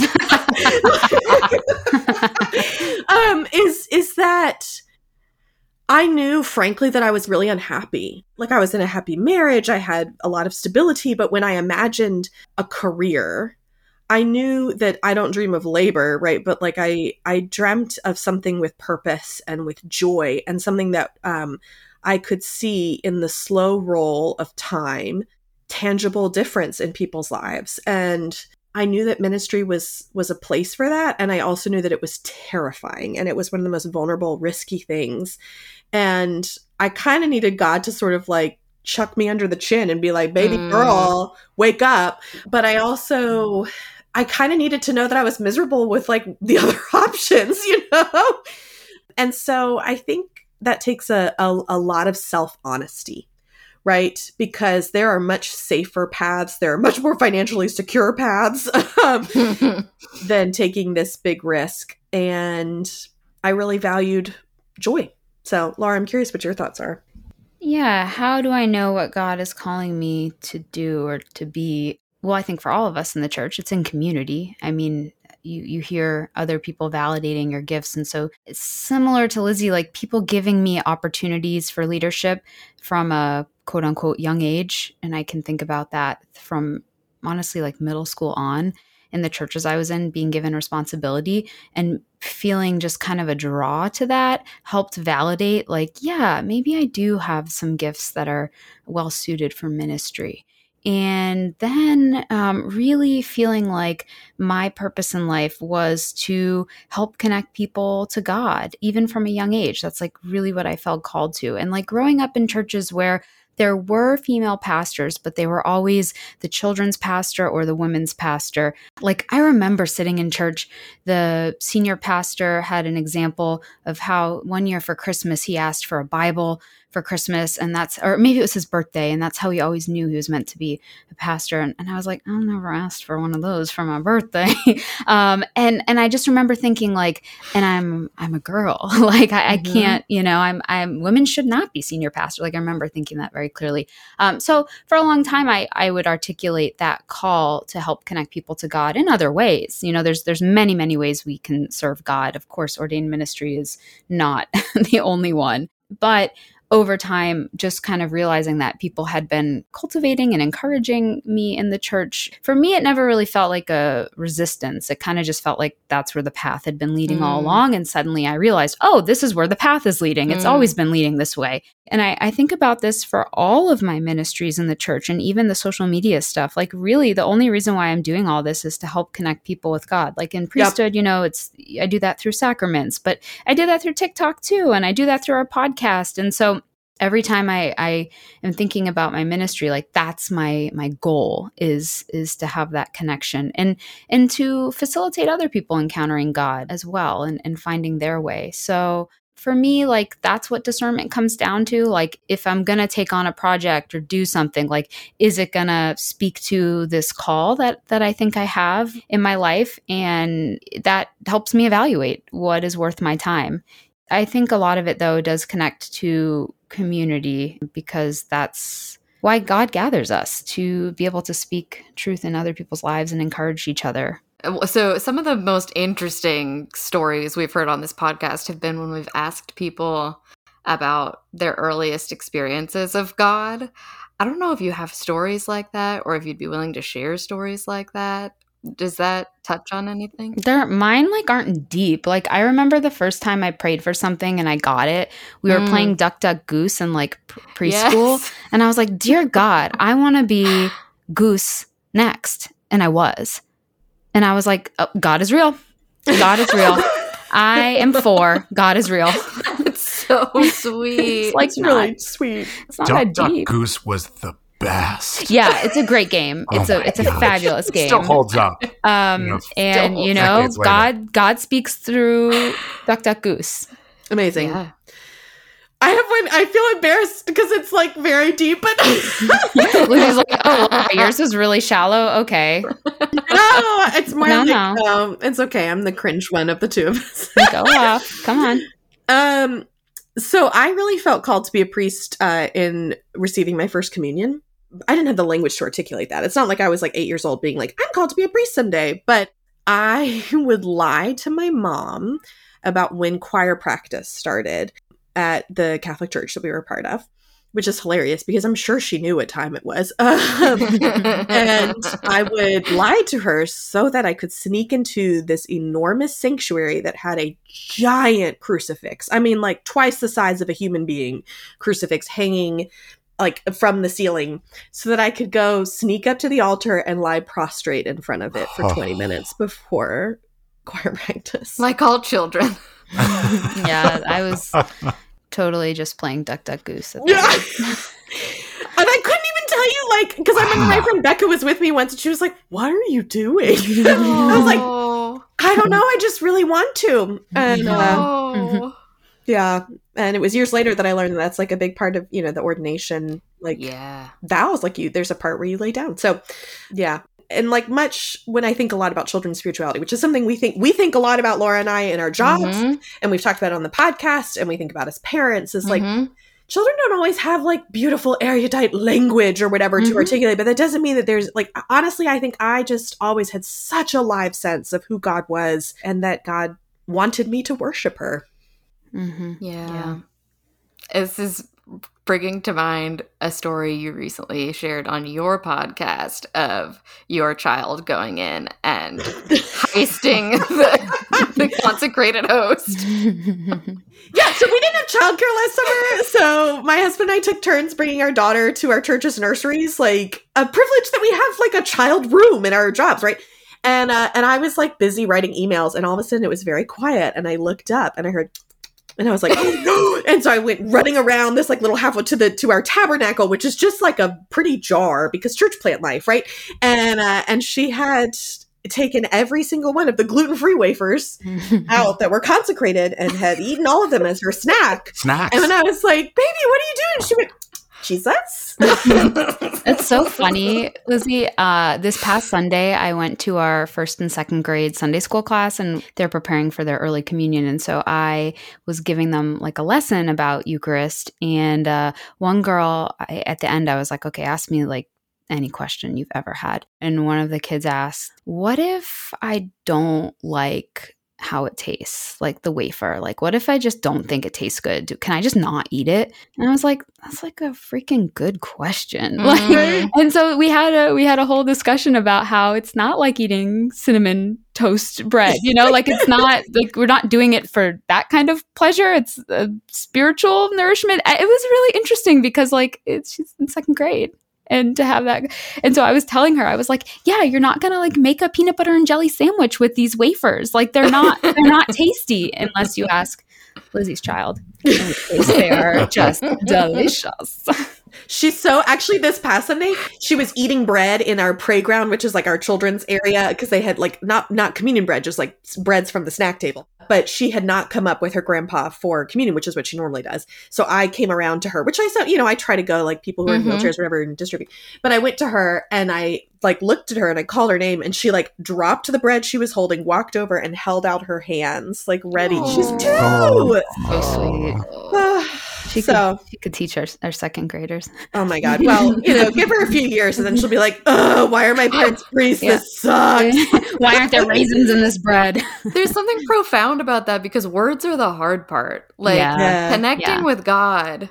Is that I knew, frankly, that I was really unhappy. Like, I was in a happy marriage. I had a lot of stability. But when I imagined a career, I knew that I don't dream of labor, right? But like I dreamt of something with purpose and with joy, and something that I could see in the slow roll of time tangible difference in people's lives. And I knew that ministry was a place for that. And I also knew that it was terrifying. And it was one of the most vulnerable, risky things. And I kind of needed God to sort of like chuck me under the chin and be like, baby girl, wake up. But I kind of needed to know that I was miserable with like the other options, you know? And so I think that takes a lot of self-honesty, right? Because there are much safer paths. There are much more financially secure paths than taking this big risk. And I really valued joy. So, Laura, I'm curious what your thoughts are. Yeah. How do I know what God is calling me to do or to be? Well, I think for all of us in the church, it's in community. I mean, you hear other people validating your gifts. And so it's similar to Lizzie, like people giving me opportunities for leadership from a quote unquote young age. And I can think about that from honestly like middle school on in the churches I was in, being given responsibility and feeling just kind of a draw to that helped validate like, yeah, maybe I do have some gifts that are well suited for ministry. And then really feeling like my purpose in life was to help connect people to God, even from a young age. That's like really what I felt called to. And like growing up in churches where there were female pastors, but they were always the children's pastor or the women's pastor. Like I remember sitting in church, the senior pastor had an example of how one year for Christmas, he asked for a Bible for Christmas, and or maybe it was his birthday, and that's how he always knew he was meant to be a pastor. And I was like, I never asked for one of those for my birthday. And I just remember thinking like, and I'm a girl, like I can't, you know, I'm women should not be senior pastor. Like I remember thinking that very clearly. So for a long time, I would articulate that call to help connect people to God in other ways. You know, there's many, many ways we can serve God. Of course, ordained ministry is not the only one, but over time, just kind of realizing that people had been cultivating and encouraging me in the church. For me, it never really felt like a resistance. It kind of just felt like that's where the path had been leading all along. And suddenly I realized, oh, this is where the path is leading. It's always been leading this way. And I think about this for all of my ministries in the church and even the social media stuff. Like really, the only reason why I'm doing all this is to help connect people with God. Like in priesthood, you know, I do that through sacraments, but I do that through TikTok too. And I do that through our podcast. And so every time I am thinking about my ministry, like that's my goal is to have that connection and to facilitate other people encountering God as well and finding their way. So for me, like that's what discernment comes down to. Like if I'm going to take on a project or do something, like is it going to speak to this call that I think I have in my life? And that helps me evaluate what is worth my time. I think a lot of it, though, does connect to community because that's why God gathers us, to be able to speak truth in other people's lives and encourage each other. So some of the most interesting stories we've heard on this podcast have been when we've asked people about their earliest experiences of God. I don't know if you have stories like that or if you'd be willing to share stories like that. Does that touch on anything? Mine like aren't deep. Like I remember the first time I prayed for something and I got it. We were playing Duck Duck Goose in like preschool. Yes. And I was like, dear God, I want to be Goose next. And I was. And I was like, oh, God is real. God is real. I am 4. God is real. It's so sweet. It's like it's really sweet. It's not that deep. Duck Goose was the best. Yeah, it's a great game. It's a fabulous game. Still holds up. And you know, God speaks through Duck Duck Goose. Amazing. Yeah. I have one. I feel embarrassed because it's like very deep, but Lucy's like, "Oh, yours is really shallow." Okay. No, it's more like it's okay. I'm the cringe one of the two of us. Go off. Come on. So I really felt called to be a priest in receiving my first communion. I didn't have the language to articulate that. It's not like I was like 8 years old being like, I'm called to be a priest someday. But I would lie to my mom about when choir practice started at the Catholic church that we were a part of, which is hilarious because I'm sure she knew what time it was. And I would lie to her so that I could sneak into this enormous sanctuary that had a giant crucifix. I mean, like twice the size of a human being crucifix hanging like from the ceiling so that I could go sneak up to the altar and lie prostrate in front of it for 20 minutes before choir practice. Like all children. Yeah, I was totally just playing Duck Duck Goose. At Yeah. And I couldn't even tell you, like, because I remember my friend Becca was with me once and she was like, what are you doing? I was like, I don't know. I just really want to. And yeah. And it was years later that I learned that that's like a big part of, the ordination, like vows, like there's a part where you lay down. So yeah. And like much when I think a lot about children's spirituality, which is something we think a lot about, Laura and I, in our jobs, and we've talked about it on the podcast, and we think about as parents, is like, children don't always have like beautiful erudite language or whatever to articulate, but that doesn't mean that there's like, honestly, I think I just always had such a live sense of who God was and that God wanted me to worship her. Yeah. This is bringing to mind a story you recently shared on your podcast of your child going in and heisting the consecrated host. Yeah, so we didn't have childcare last summer, so my husband and I took turns bringing our daughter to our church's nurseries, like a privilege that we have like a child room in our jobs, right? And I was like busy writing emails, and all of a sudden it was very quiet, and I looked up and I heard, and I was like, oh no! And so I went running around this like little halfway to our tabernacle, which is just like a pretty jar because church plant life, right? And she had taken every single one of the gluten-free wafers out that were consecrated and had eaten all of them as her snacks. And then I was like, baby, what are you doing? She went, Jesus. It's so funny, Lizzie. This past Sunday, I went to our 1st and 2nd grade Sunday school class, and they're preparing for their early communion. And so I was giving them like a lesson about Eucharist. And one girl, at the end, I was like, okay, ask me like any question you've ever had. And one of the kids asked, what if I don't like how it tastes, like the wafer? Like, what if I just don't think it tastes good? Can I just not eat it? And I was like, that's like a freaking good question. Like, and so we had a whole discussion about how it's not like eating cinnamon toast bread, like it's not like we're not doing it for that kind of pleasure. It's a spiritual nourishment. It was really interesting because like she's in 2nd grade. And to have that. And so I was telling her, I was like, yeah, you're not going to like make a peanut butter and jelly sandwich with these wafers. Like they're not tasty unless you ask Lizzie's child. And they are just delicious. She's actually this past Sunday, she was eating bread in our playground, which is like our children's area, because they had like not communion bread, just like breads from the snack table. But she had not come up with her grandpa for communion, which is what she normally does. So I came around to her, which I said, I try to go like people who are in wheelchairs, whatever, and distribute. But I went to her and I like looked at her and I called her name, and she like dropped the bread she was holding, walked over and held out her hands like ready. She's 2. So sweet. She could teach our 2nd graders. Oh my God. Well, give her a few years and then she'll be like, oh, why are my breads greased? This sucks. Why aren't there raisins in this bread? There's something profound about that because words are the hard part. Like connecting with God,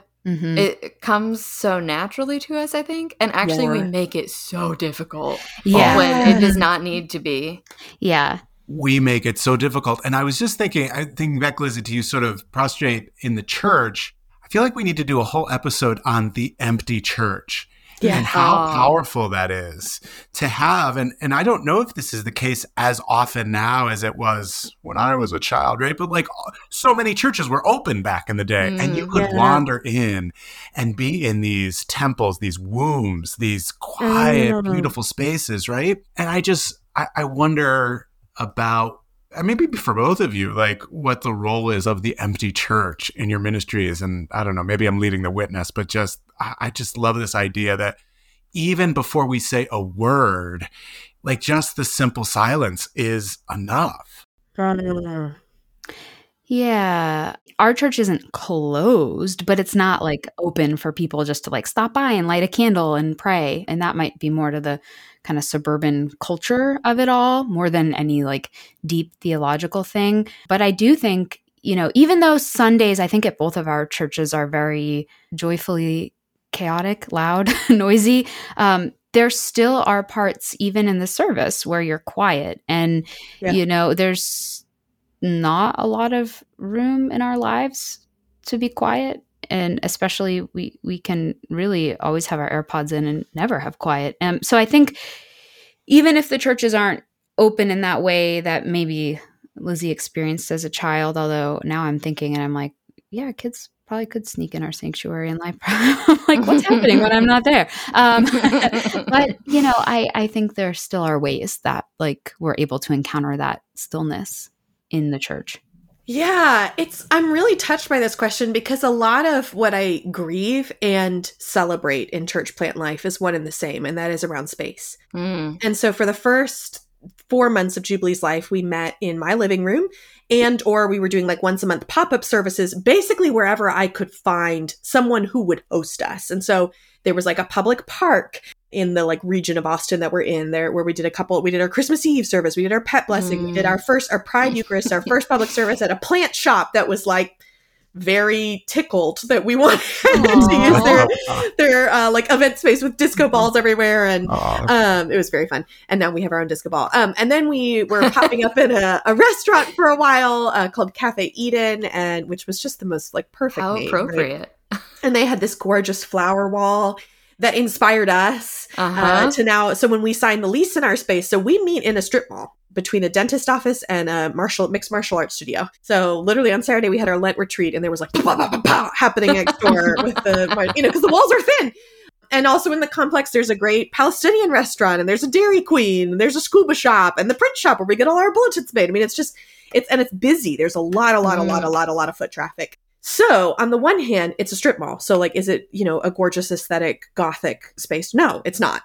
it comes so naturally to us, I think. And actually we make it so difficult when it does not need to be. Yeah. We make it so difficult. And I was just thinking back, Lizzie, to you sort of prostrate in the church. I feel like we need to do a whole episode on the empty church and how powerful that is to have. And I don't know if this is the case as often now as it was when I was a child, right? But like so many churches were open back in the day and you could wander in and be in these temples, these wombs, these quiet, beautiful spaces, right? And I wonder about, maybe for both of you, like what the role is of the empty church in your ministries. And I don't know, maybe I'm leading the witness, but I just love this idea that even before we say a word, like just the simple silence is enough. Yeah. Our church isn't closed, but it's not like open for people just to like stop by and light a candle and pray. And that might be more to the kind of suburban culture of it all, more than any like deep theological thing. But I do think, even though Sundays, I think at both of our churches are very joyfully chaotic, loud, noisy, there still are parts even in the service where you're quiet. And, there's not a lot of room in our lives to be quiet and especially we can really always have our AirPods in and never have quiet. So I think even if the churches aren't open in that way that maybe Lizzie experienced as a child, although now I'm thinking and I'm like, yeah, kids probably could sneak in our sanctuary and like, what's happening when I'm not there? But, I think there still are ways that like we're able to encounter that stillness in the church. Yeah, I'm really touched by this question because a lot of what I grieve and celebrate in church plant life is one and the same, and that is around space. And so for the first 4 months of Jubilee's life, we met in my living room or we were doing like once a month pop-up services, basically wherever I could find someone who would host us. And so there was like a public park in the like region of Austin that we're in there, where we did our Christmas Eve service. We did our pet blessing. We did our Pride Eucharist, our first public service at a plant shop that was like very tickled that we wanted to use their like event space with disco balls everywhere. And it was very fun. And now we have our own disco ball. And then we were popping up in a restaurant for a while called Cafe Eden, and which was just the most like perfect How name, appropriate. right? And they had this gorgeous flower wall that inspired us to now. So when we signed the lease in our space, so we meet in a strip mall between a dentist office and a mixed martial arts studio. So literally on Saturday we had our Lent retreat, and there was like bah, bah, bah, bah, happening next door with because the walls are thin. And also in the complex, there's a great Palestinian restaurant, and there's a Dairy Queen, and there's a scuba shop, and the print shop where we get all our bulletins made. I mean, it's busy. There's a lot of foot traffic. So on the one hand, it's a strip mall. So like, is it, a gorgeous aesthetic Gothic space? No, it's not.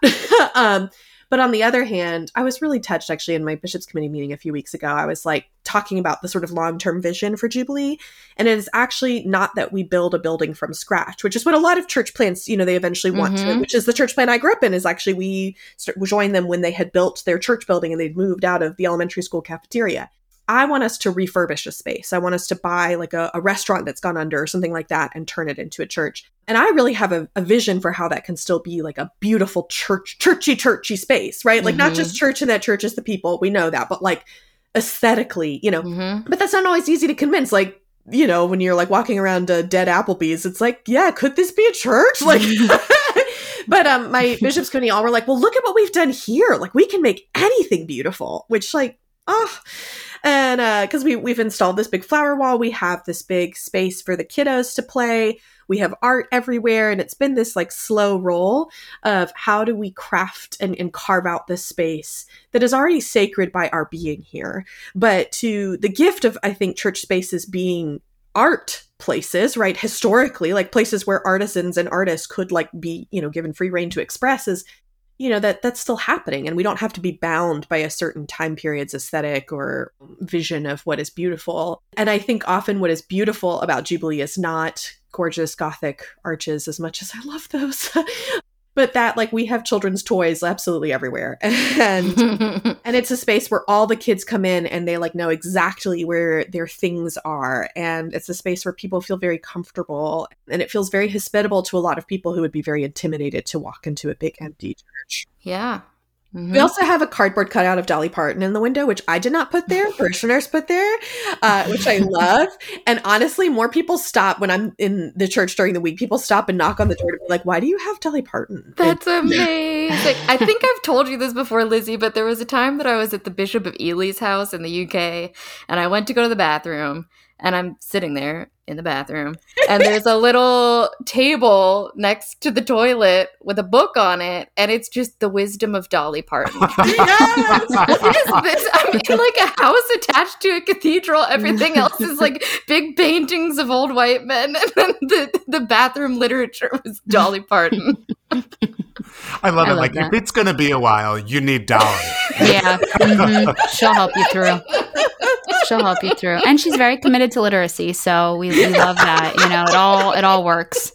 But on the other hand, I was really touched actually in my Bishops Committee meeting a few weeks ago. I was like talking about the sort of long-term vision for Jubilee. And it is actually not that we build a building from scratch, which is what a lot of church plants, they eventually want to, which is the church plant I grew up in, is actually we joined them when they had built their church building and they'd moved out of the elementary school cafeteria. I want us to refurbish a space. I want us to buy like a restaurant that's gone under or something like that and turn it into a church. And I really have a vision for how that can still be like a beautiful churchy space, right? Like not just church and that church is the people, we know that, but like aesthetically, but that's not always easy to convince. Like, when you're like walking around a dead Applebee's, it's like, yeah, could this be a church? Like, but my Bishops Committee all were like, well, look at what we've done here. Like we can make anything beautiful, which like, and because we've installed this big flower wall, we have this big space for the kiddos to play. We have art everywhere, and it's been this like slow roll of how do we craft and carve out this space that is already sacred by our being here, but to the gift of, I think, church spaces being art places, right? Historically, like places where artisans and artists could like be, given free rein to express is, that's still happening, and we don't have to be bound by a certain time period's aesthetic or vision of what is beautiful. And I think often what is beautiful about Jubilee is not gorgeous Gothic arches, as much as I love those, but that like we have children's toys absolutely everywhere. And it's a space where all the kids come in and they like know exactly where their things are. And it's a space where people feel very comfortable, and it feels very hospitable to a lot of people who would be very intimidated to walk into a big empty church. Yeah. We also have a cardboard cutout of Dolly Parton in the window, which I did not put there. Parishioners put there, which I love. And honestly, more people stop when I'm in the church during the week. People stop and knock on the door to be like, why do you have Dolly Parton? That's amazing. I think I've told you this before, Lizzie, but there was a time that I was at the Bishop of Ely's house in the UK, and I went to go to the bathroom, and I'm sitting there in the bathroom, and there's a little table next to the toilet with a book on it, and it's just The Wisdom of Dolly Parton. Yes! What is this? I'm in like a house attached to a cathedral. Everything else is like big paintings of old white men, and then the bathroom literature was Dolly Parton. I love it. Like, that. If it's going to be a while, you need Dolly. Yeah. She'll help you through. She'll help you through. And she's very committed to literacy, so we love that. It all works.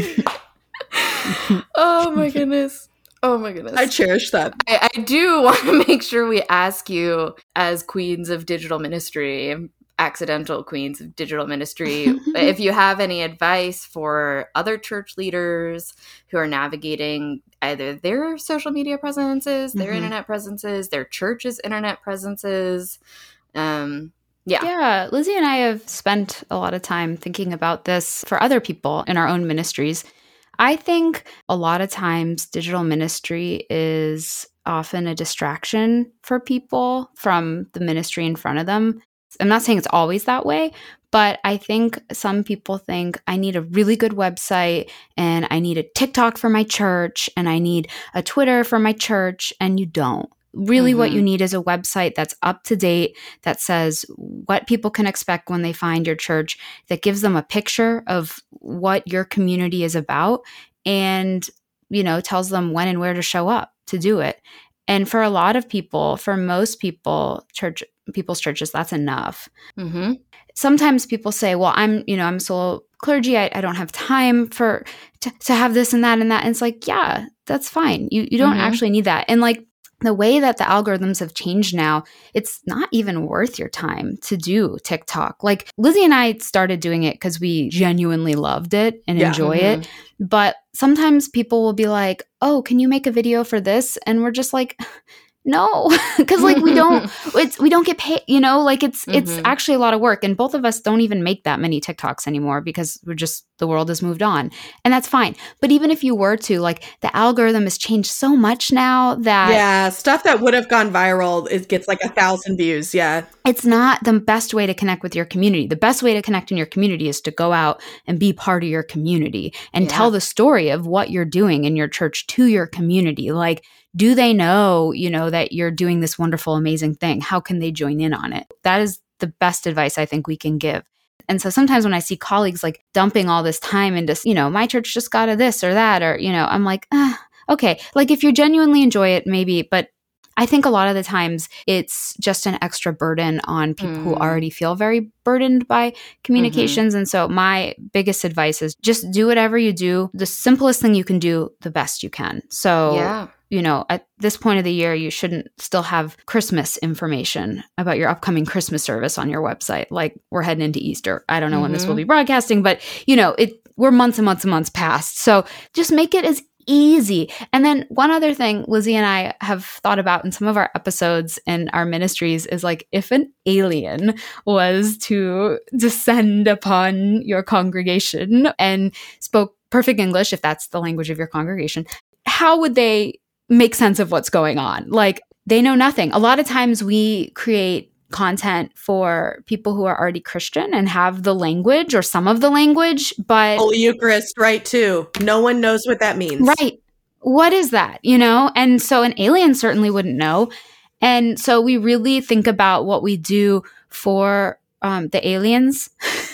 Oh my goodness. I cherish that. I do want to make sure we ask you, as queens of digital ministry, accidental queens of digital ministry, if you have any advice for other church leaders who are navigating either their social media presences, their internet presences, their church's internet presences. Yeah, Lizzie and I have spent a lot of time thinking about this for other people in our own ministries. I think a lot of times digital ministry is often a distraction for people from the ministry in front of them. I'm not saying it's always that way, but I think some people think I need a really good website and I need a TikTok for my church and I need a Twitter for my church, and you don't. Really, what you need is a website that's up to date, that says what people can expect when they find your church, that gives them a picture of what your community is about, and, tells them when and where to show up to do it. And for a lot of people, for most people, people's churches, that's enough. Mm-hmm. Sometimes people say, well, I'm solo clergy. I don't have time to have this and that and that. And it's like, yeah, that's fine. You don't actually need that. And like, the way that the algorithms have changed now, it's not even worth your time to do TikTok. Like Lizzie and I started doing it because we genuinely loved it and enjoy it. But sometimes people will be like, oh, can you make a video for this? And we're just like, no, because like we don't get paid, it's actually a lot of work. And both of us don't even make that many TikToks anymore because the world has moved on, and that's fine. But even if you were to, like, the algorithm has changed so much now that stuff that would have gone viral, it gets like 1,000 views. Yeah. It's not the best way to connect with your community. The best way to connect in your community is to go out and be part of your community and tell the story of what you're doing in your church to your community. Like, do they know, that you're doing this wonderful, amazing thing? How can they join in on it? That is the best advice I think we can give. And so sometimes when I see colleagues like dumping all this time into, my church just got a this or that, or, I'm like, okay, like if you genuinely enjoy it, maybe, but I think a lot of the times it's just an extra burden on people who already feel very burdened by communications. And so my biggest advice is just do whatever you do. The simplest thing you can do, the best you can. So, at this point of the year, you shouldn't still have Christmas information about your upcoming Christmas service on your website. Like, we're heading into Easter. I don't know when this will be broadcasting, but, we're months and months and months past. So just make it as easy. And then one other thing Lizzie and I have thought about in some of our episodes in our ministries is, like, if an alien was to descend upon your congregation and spoke perfect English, if that's the language of your congregation, how would they make sense of what's going on? Like, they know nothing. A lot of times we create content for people who are already Christian and have the language or some of the language, but Holy Eucharist, right, too. No one knows what that means. Right. What is that? And so an alien certainly wouldn't know. And so we really think about what we do for the aliens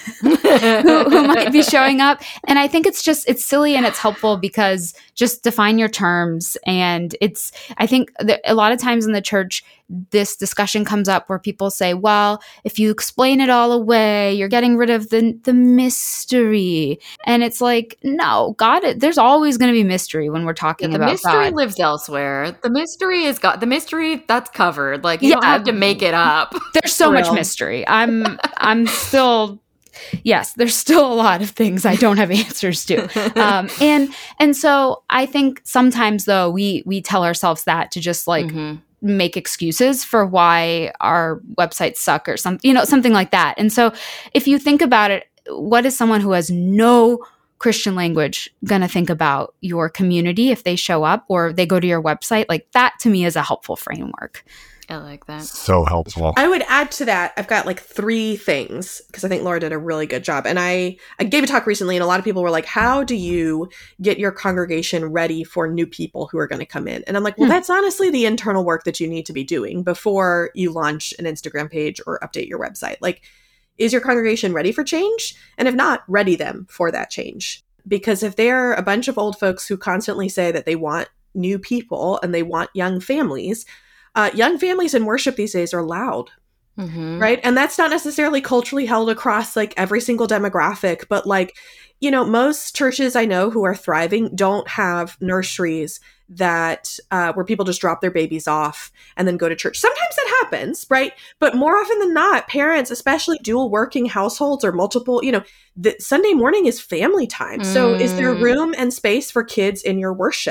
who might be showing up. And I think it's silly and it's helpful because just define your terms. And I think that a lot of times in the church, this discussion comes up where people say, well, if you explain it all away, you're getting rid of the mystery. And it's like, no, there's always going to be mystery when we're talking about God. The mystery lives elsewhere. The mystery is God. The mystery, that's covered. Like, you don't have to make it up. There's so much mystery. I'm still... Yes, there's still a lot of things I don't have answers to. And so I think sometimes, though, we tell ourselves that to just like make excuses for why our websites suck or something like that. And so if you think about it, what is someone who has no Christian language going to think about your community if they show up or they go to your website? Like, that to me is a helpful framework. I like that. So helpful. I would add to that, I've got like 3 things because I think Laura did a really good job. And I gave a talk recently and a lot of people were like, how do you get your congregation ready for new people who are going to come in? And I'm like, well, that's honestly the internal work that you need to be doing before you launch an Instagram page or update your website. Like, is your congregation ready for change? And if not, ready them for that change. Because if they're a bunch of old folks who constantly say that they want new people and they want young families in worship these days are loud, right? And that's not necessarily culturally held across like every single demographic, but like, most churches I know who are thriving don't have nurseries that where people just drop their babies off and then go to church. Sometimes that happens, right? But more often than not, parents, especially dual working households or multiple, the Sunday morning is family time. So is there room and space for kids in your worship?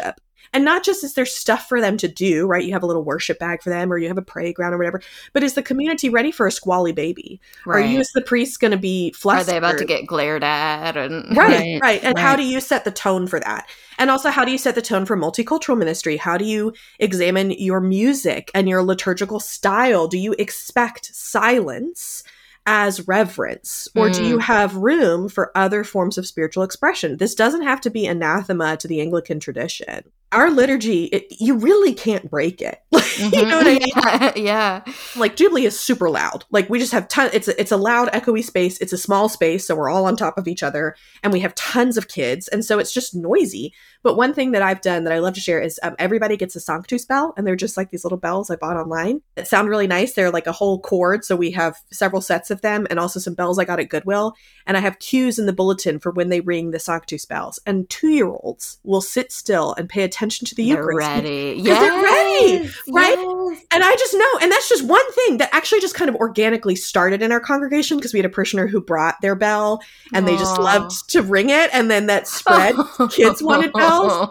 And not just is there stuff for them to do, right? You have a little worship bag for them, or you have a playground or whatever, but is the community ready for a squally baby? Right. Are you as the priest going to be flustered? Are they about to get glared at? And Right. And how do you set the tone for that? And also, how do you set the tone for multicultural ministry? How do you examine your music and your liturgical style? Do you expect silence as reverence, or do you have room for other forms of spiritual expression? This doesn't have to be anathema to the Anglican tradition. Our liturgy, you really can't break it. You know what I mean? Yeah. Like Jubilee is super loud. Like we just have it's a loud, echoey space. It's a small space, so we're all on top of each other, and we have tons of kids, and so it's just noisy. But one thing that I've done that I love to share is everybody gets a Sanctus bell, and they're just like these little bells I bought online. It sound really nice. They're like a whole cord, so we have several sets of them, and also some bells I got at Goodwill. And I have cues in the bulletin for when they ring the Sanctus bells. And 2-year-olds will sit still and pay attention to the Eucharist. They're ready. Because they're ready, right? Yes. And I just know, and that's just one thing that actually just kind of organically started in our congregation, because we had a parishioner who brought their bell, and they just loved to ring it, and then that spread. Kids wanted bells.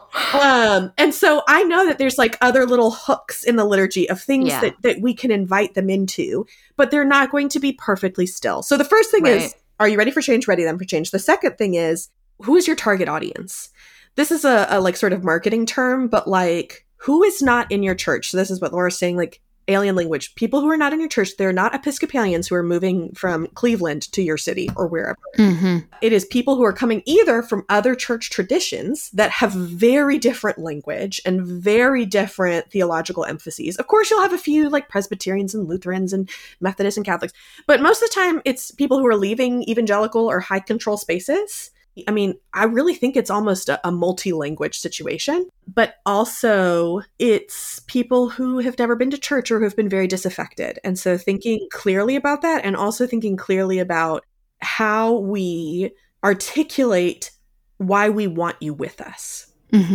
And so I know that there's like other little hooks in the liturgy of things that we can invite them into, but they're not going to be perfectly still. So the first thing is, are you ready for change? Ready then for change. The second thing is, who is your target audience? This is a like sort of marketing term, but like, who is not in your church? So this is what Laura's saying, like alien language. People who are not in your church, they're not Episcopalians who are moving from Cleveland to your city or wherever. It is people who are coming either from other church traditions that have very different language and very different theological emphases. Of course, you'll have a few like Presbyterians and Lutherans and Methodists and Catholics, but most of the time it's people who are leaving evangelical or high control spaces. I mean, I really think it's almost a multi-language situation, but also it's people who have never been to church or who have been very disaffected. And so thinking clearly about that, and also thinking clearly about how we articulate why we want you with us.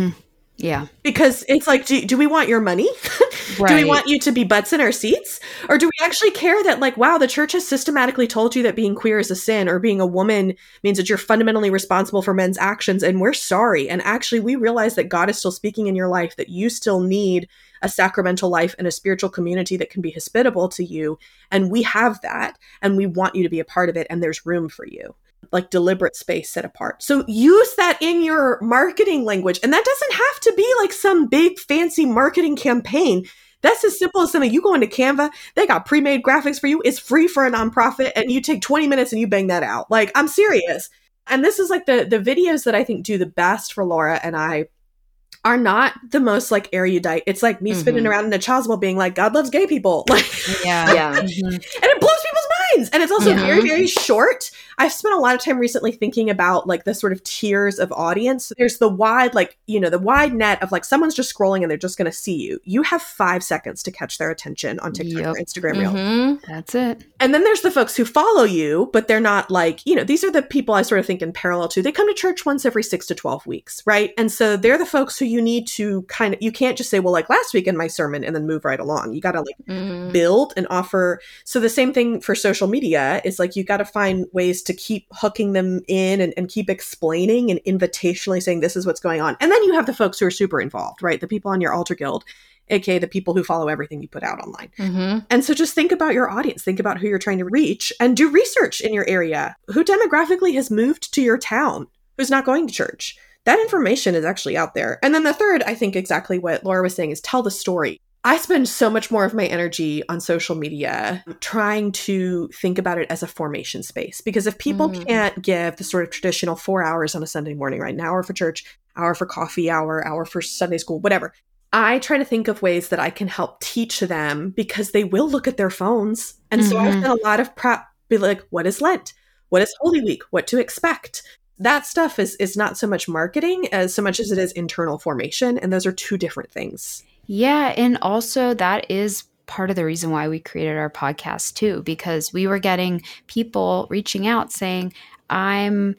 Yeah. Because it's like, do we want your money? Do we want you to be butts in our seats? Or do we actually care that, like, wow, the church has systematically told you that being queer is a sin, or being a woman means that you're fundamentally responsible for men's actions, and we're sorry. And actually, we realize that God is still speaking in your life, that you still need a sacramental life and a spiritual community that can be hospitable to you. And we have that, and we want you to be a part of it, and there's room for you. Like deliberate space set apart. So use that in your marketing language. And that doesn't have to be like some big fancy marketing campaign. That's as simple as something. You go into Canva, they got pre-made graphics for you. It's free for a nonprofit, and you take 20 minutes and you bang that out. Like, I'm serious. And this is like the videos that I think do the best for Laura and I are not the most like erudite. It's like me spinning around in a chasuble being like, God loves gay people. Like, Yeah. And it blows people's minds. And it's also very, very short. I've spent a lot of time recently thinking about like the sort of tiers of audience. There's the wide, like, you know, the wide net of like someone's just scrolling and they're just going to see you. You have 5 seconds to catch their attention on TikTok or Instagram Reels. That's it. And then there's the folks who follow you, but they're not like, you know, these are the people I sort of think in parallel to. They come to church once every 6 to 12 weeks, right? And so they're the folks who you need to kind of, you can't just say, well, like last week in my sermon, and then move right along. You got to like build and offer. So the same thing for social media is like, you got to find ways to keep hooking them in and keep explaining and invitationally saying, this is what's going on. And then you have the folks who are super involved, right? The people on your altar guild, aka the people who follow everything you put out online. And so just think about your audience, think about who you're trying to reach, and do research in your area. Who demographically has moved to your town, who's not going to church? That information is actually out there. And then the third, I think exactly what Laura was saying, is tell the story. I spend so much more of my energy on social media trying to think about it as a formation space. Because if people can't give the sort of traditional 4 hours on a Sunday morning, right? An hour for church, hour for coffee hour for Sunday school, whatever. I try to think of ways that I can help teach them, because they will look at their phones. And so I've done a lot of prep, be like, what is Lent? What is Holy Week? What to expect? That stuff is not so much marketing as so much as it is internal formation. And those are two different things. Yeah. And also that is part of the reason why we created our podcast too, because we were getting people reaching out saying, I'm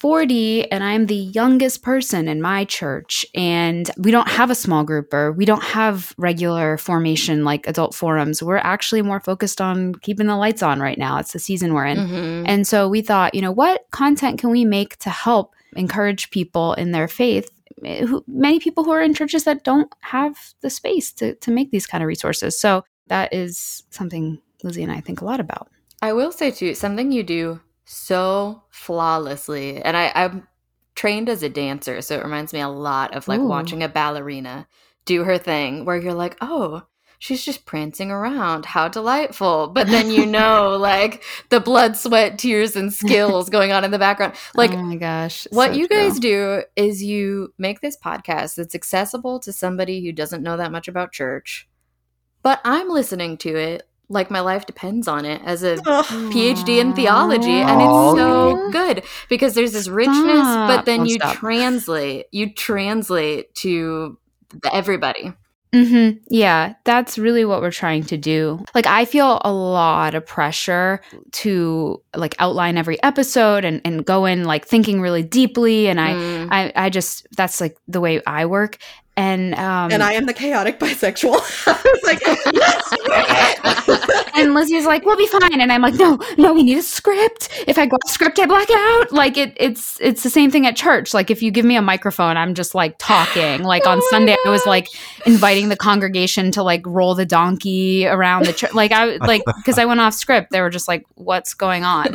40 and I'm the youngest person in my church, and we don't have a small group, or we don't have regular formation like adult forums. We're actually more focused on keeping the lights on right now. It's the season we're in. And so we thought, you know, what content can we make to help encourage people in their faith many people who are in churches that don't have the space to make these kind of resources. So that is something Lizzie and I think a lot about. I will say too, something you do so flawlessly, and I'm trained as a dancer, so it reminds me a lot of like Ooh. watching a ballerina do her thing, where you're like, oh, she's just prancing around. How delightful. But then like the blood, sweat, tears, and skills going on in the background. Like, oh my gosh. What so you true. guys do is you make this podcast that's accessible to somebody who doesn't know that much about church, but I'm listening to it like my life depends on it as a PhD in theology, and it's so good because there's this richness, but then you translate to everybody. Mm-hmm. Yeah, that's really what we're trying to do. Like, I feel a lot of pressure to like outline every episode and go in like thinking really deeply. And I just, that's like the way I work. And I am the chaotic bisexual. I was like, let's do it. And Lizzie's like, we'll be fine. And I'm like, no, we need a script. If I go off script, I black out. Like it's the same thing at church. Like if you give me a microphone, I'm just like talking. Like on Sunday, I was like inviting the congregation to like roll the donkey around the church. Like because I went off script, they were just like, what's going on?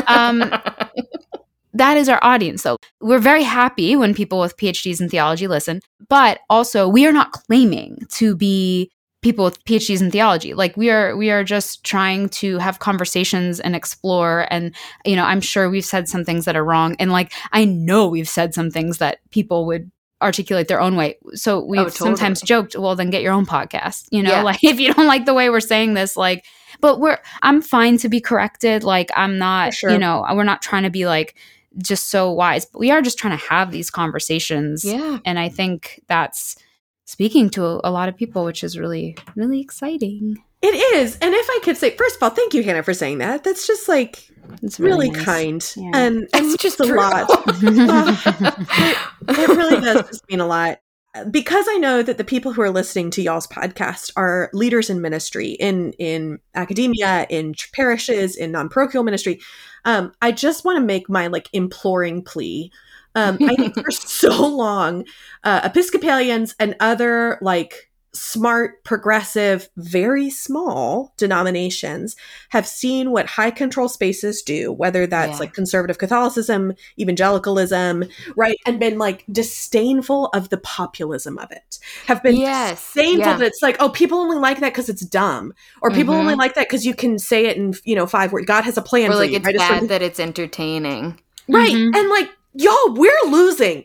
That is our audience, though. We're very happy when people with PhDs in theology listen, but also we are not claiming to be people with PhDs in theology. Like we are just trying to have conversations and explore. And, I'm sure we've said some things that are wrong. And like, I know we've said some things that people would articulate their own way. So we've sometimes joked, well, then get your own podcast, like if you don't like the way we're saying this, like, but I'm fine to be corrected. Like I'm not, we're not trying to be like, just so wise, but we are just trying to have these conversations. Yeah. And I think that's speaking to a lot of people, which is really, really exciting. It is. And if I could say, first of all, thank you, Hannah, for saying that. That's just like, it's really nice. Kind. Yeah. And it's just a lot. It really does just mean a lot. Because I know that the people who are listening to y'all's podcast are leaders in ministry, in academia, in parishes, in non-parochial ministry. I just want to make my like imploring plea. I think for so long, Episcopalians and other like smart, progressive, very small denominations have seen what high control spaces do, whether that's like conservative Catholicism, evangelicalism, right? And been like disdainful of the populism of it. Have been disdainful that it's like, oh, people only like that because it's dumb. Or people only like that because you can say it in, 5 words. God has a plan for like you. It's bad that it's entertaining. Right. And like, y'all, we're losing.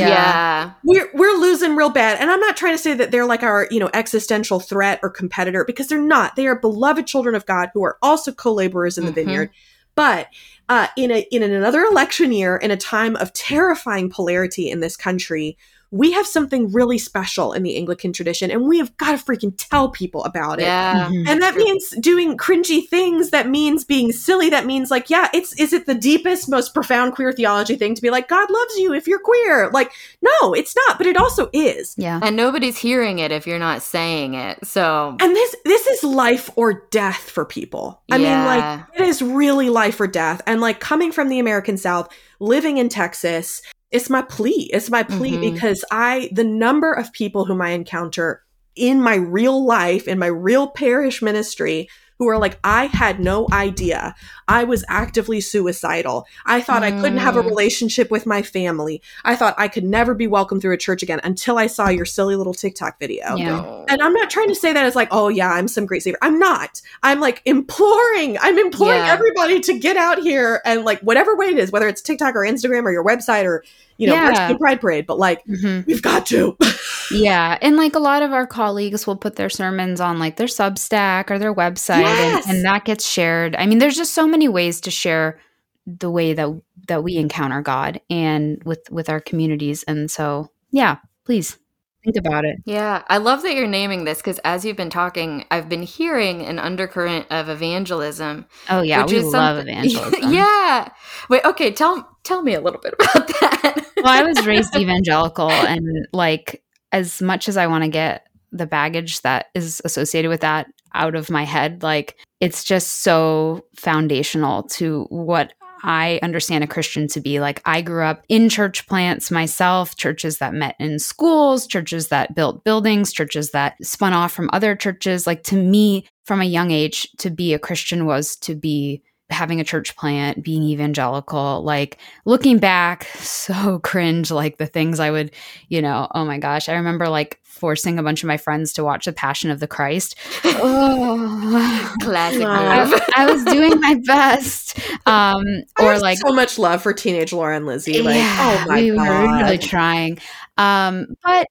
Yeah. We're losing real bad. And I'm not trying to say that they're like our, existential threat or competitor, because they're not. They are beloved children of God who are also co-laborers in the vineyard. But in another election year, in a time of terrifying polarity in this country, we have something really special in the Anglican tradition, and we have got to freaking tell people about it. Yeah. And that means doing cringy things. That means being silly. That means like, is it the deepest, most profound queer theology thing to be like, God loves you if you're queer? Like, no, it's not, but it also is. Yeah. And nobody's hearing it if you're not saying it. So. And this is life or death for people. I mean, like, it is really life or death. And like coming from the American South, living in Texas, it's my plea. It's my plea because the number of people whom I encounter in my real life, in my real parish ministry, who are like, I had no idea. I was actively suicidal. I thought I couldn't have a relationship with my family. I thought I could never be welcomed through a church again until I saw your silly little TikTok video. Yeah. And I'm not trying to say that as like, oh yeah, I'm some great savior. I'm not. I'm like imploring everybody to get out here and like whatever way it is, whether it's TikTok or Instagram or your website or, Virtual Pride Parade, but like, we've got to. Yeah. And like a lot of our colleagues will put their sermons on like their Substack or their website and that gets shared. I mean, there's just so many ways to share the way that we encounter God and with our communities. And so, yeah, please think about it. Yeah. I love that you're naming this because as you've been talking, I've been hearing an undercurrent of evangelism. Oh, yeah. We love evangelism. Yeah. Wait, okay. Tell me a little bit about that. Well, I was raised evangelical, and like as much as I want to get the baggage that is associated with that out of my head, like it's just so foundational to what I understand a Christian to be. Like, I grew up in church plants myself, churches that met in schools, churches that built buildings, churches that spun off from other churches. Like, to me, from a young age, to be a Christian was to be having a church plant, being evangelical. Like, looking back, so cringe, like the things I would, oh my gosh. I remember like forcing a bunch of my friends to watch The Passion of the Christ. Oh, Classic move. I was doing my best. I have so much love for teenage Laura and Lizzie. Like, oh my we God. were really trying. But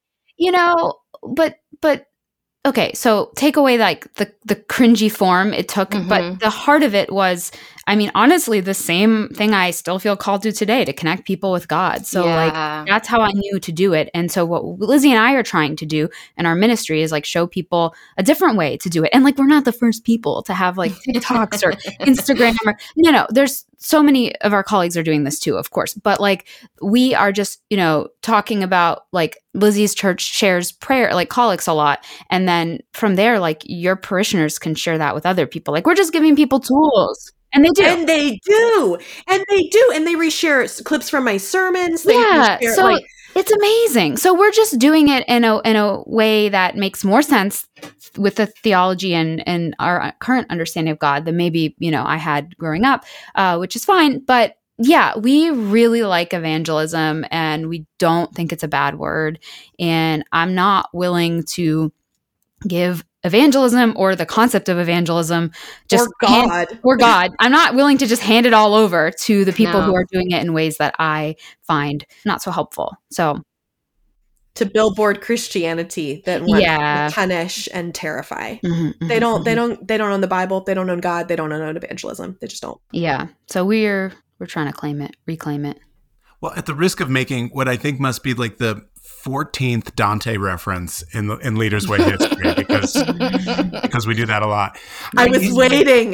okay, so take away like the cringy form it took, but the heart of it was, I mean, honestly, the same thing I still feel called to today, to connect people with God. So like, that's how I knew to do it. And so what Lizzie and I are trying to do in our ministry is like show people a different way to do it. And like, we're not the first people to have like TikToks or Instagram. No, there's so many of our colleagues are doing this too, of course. But like, we are just, talking about like Lizzie's church shares prayer, like collects a lot. And then from there, like your parishioners can share that with other people. Like, we're just giving people tools. And they do. And they do. And they reshare clips from my sermons. They reshare, so it's amazing. So we're just doing it in a way that makes more sense with the theology and our current understanding of God than maybe, I had growing up, which is fine. But yeah, we really like evangelism and we don't think it's a bad word. And I'm not willing to give evangelism or the concept of evangelism just or God. I'm not willing to just hand it all over to the people who are doing it in ways that I find not so helpful. So to billboard Christianity that want to punish and terrify. They don't own the Bible, they don't own God, they don't own evangelism. They just don't. Yeah. So we're trying to reclaim it. Well, at the risk of making what I think must be like the 14th Dante reference in Leader's Way history, because we do that a lot. I was waiting.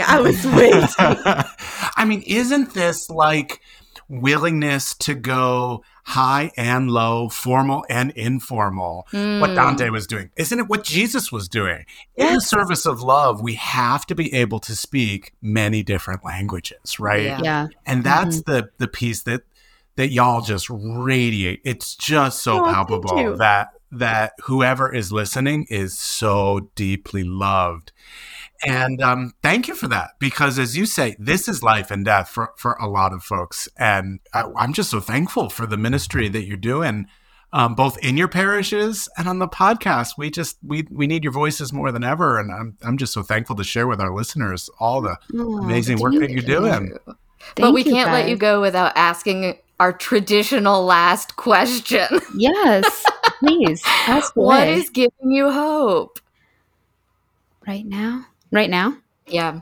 I mean, isn't this like willingness to go high and low, formal and informal, what Dante was doing? Isn't it what Jesus was doing? In the service of love, we have to be able to speak many different languages, right? Yeah. And that's the piece that y'all just radiate. It's just so palpable that whoever is listening is so deeply loved. And thank you for that, because as you say, this is life and death for a lot of folks. And I'm just so thankful for the ministry that you're doing, both in your parishes and on the podcast. We need your voices more than ever. And I'm just so thankful to share with our listeners all the amazing work that you're doing. But we can't let you go without asking our traditional last question. Yes, please. Ask away. What is giving you hope? Right now? Yeah.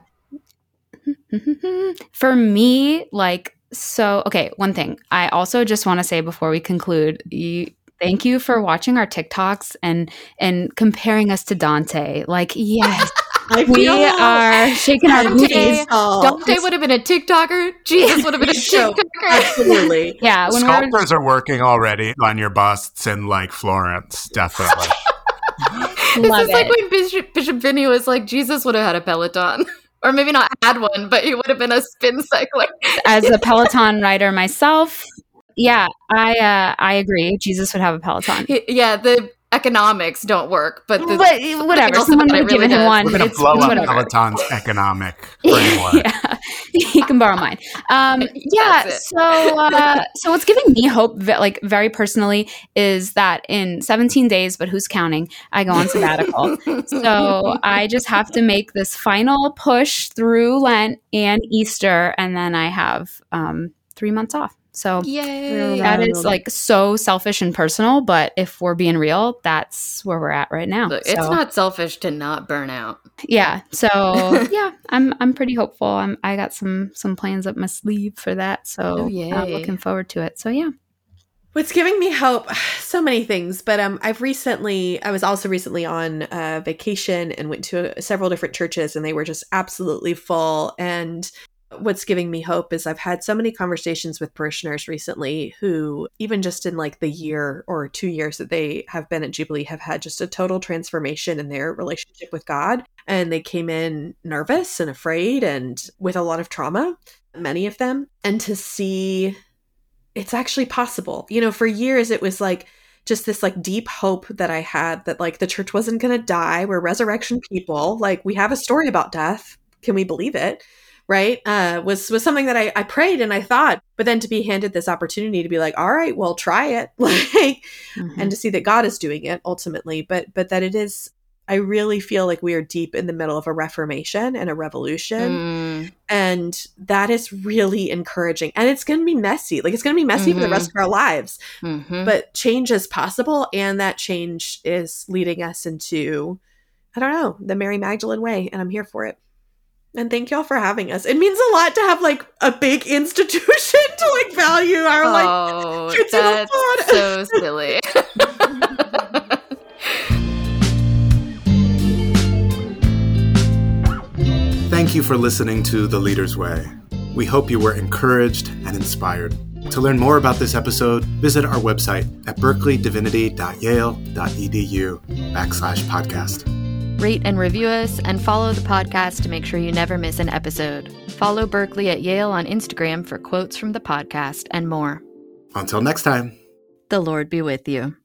For me, okay, one thing. I also just want to say before we conclude, thank you for watching our TikToks and comparing us to Dante. Like, yes. We are shaking our booties. Dante would have been a TikToker. Jesus would have been a TikToker. Absolutely. Yeah. Sculptors are working already on your busts in like Florence, definitely. This is like when Bishop Finney was like, Jesus would have had a Peloton. Or maybe not had one, but he would have been a spin cycler. As a Peloton rider myself, yeah, I agree. Jesus would have a Peloton. The economics don't work, but whatever. Someone would have given him one. We're going to blow up Peloton's economic framework. Yeah, he can borrow mine. So what's giving me hope, like very personally, is that in 17 days, but who's counting, I go on sabbatical. So I just have to make this final push through Lent and Easter, and then I have 3 months off. So that is like so selfish and personal, but if we're being real, that's where we're at right now. Look, it's not selfish to not burn out. Yeah. So I'm pretty hopeful. I got some plans up my sleeve for that. So I'm looking forward to it. So yeah. What's giving me hope? So many things, but I was also recently on vacation and went to several different churches, and they were just absolutely full. And what's giving me hope is I've had so many conversations with parishioners recently who, even just in like the year or 2 years that they have been at Jubilee, have had just a total transformation in their relationship with God. And they came in nervous and afraid and with a lot of trauma. many of them, and to see it's actually possible. You know, for years it was like just this like deep hope that I had that like the church wasn't going to die. We're resurrection people. Like we have a story about death. Can we believe it? Right. Was something that I prayed and I thought, but then to be handed this opportunity to be like, all right, well, try it. Like, and to see that God is doing it ultimately, but that it is, I really feel like we are deep in the middle of a reformation and a revolution. And that is really encouraging. And it's going to be messy. Like it's going to be messy for the rest of our lives, but change is possible. And that change is leading us into, I don't know, the Mary Magdalene way. And I'm here for it. And thank y'all for having us. It means a lot to have like a big institution to like value our like that's so silly. Thank you for listening to The Leader's Way. We hope you were encouraged and inspired. To learn more about this episode, visit our website at berkeleydivinity.yale.edu/podcast. Rate and review us and follow the podcast to make sure you never miss an episode. Follow Berkeley at Yale on Instagram for quotes from the podcast and more. Until next time. The Lord be with you.